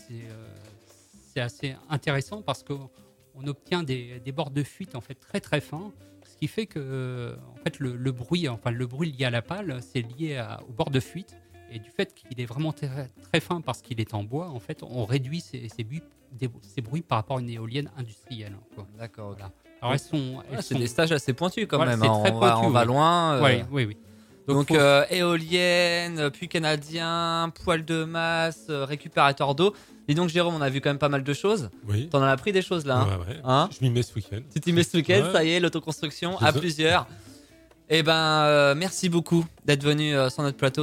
c'est assez intéressant parce qu'on obtient des bords de fuite en fait très très fins. Ce qui fait que en fait, le bruit lié à la pale, c'est lié au bord de fuite. Et du fait qu'il est vraiment très, très fin parce qu'il est en bois, en fait, on réduit ces bruits par rapport à une éolienne industrielle. Quoi. D'accord. Voilà. Alors c'est des stages assez pointus quand même. C'est très pointu, on va loin. Oui. Donc éolienne, puits canadien, poêle de masse, récupérateur d'eau. Et donc Jérôme, on a vu quand même pas mal de choses. Oui. T'en as appris des choses là. Ouais. Hein, je m'y mets ce week-end. Tu t'y mets ce week-end, ça y est, l'autoconstruction à plusieurs. Eh ben, merci beaucoup d'être venu sur notre plateau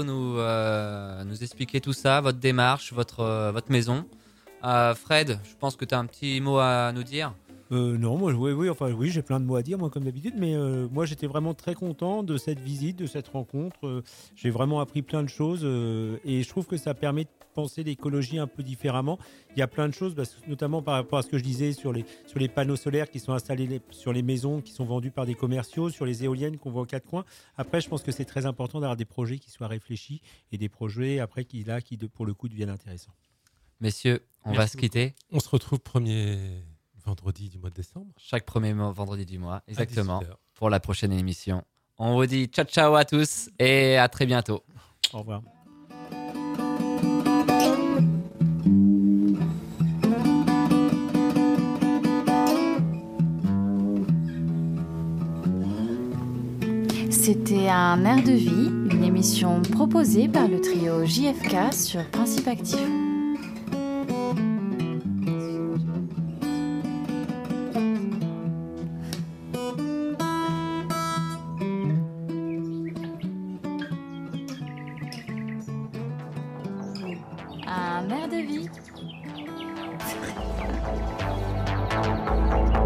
nous expliquer tout ça, votre démarche, votre maison. Fred, je pense que tu as un petit mot à nous dire. Non, moi, oui, j'ai plein de mots à dire, moi, comme d'habitude, mais moi, j'étais vraiment très content de cette visite, de cette rencontre. J'ai vraiment appris plein de choses et je trouve que ça permet de penser l'écologie un peu différemment. Il y a plein de choses, notamment par rapport à ce que je disais sur les panneaux solaires qui sont installés sur les maisons, qui sont vendus par des commerciaux, sur les éoliennes qu'on voit aux quatre coins. Après, je pense que c'est très important d'avoir des projets qui soient réfléchis et des projets après qui pour le coup, deviennent intéressants. Messieurs, on va se quitter. On se retrouve premier vendredi du mois de décembre. Chaque premier vendredi du mois, exactement, pour la prochaine émission. On vous dit ciao à tous et à très bientôt. Au revoir. C'était un air de vie, une émission proposée par le trio JFK sur Principe Actif. Un air de vie.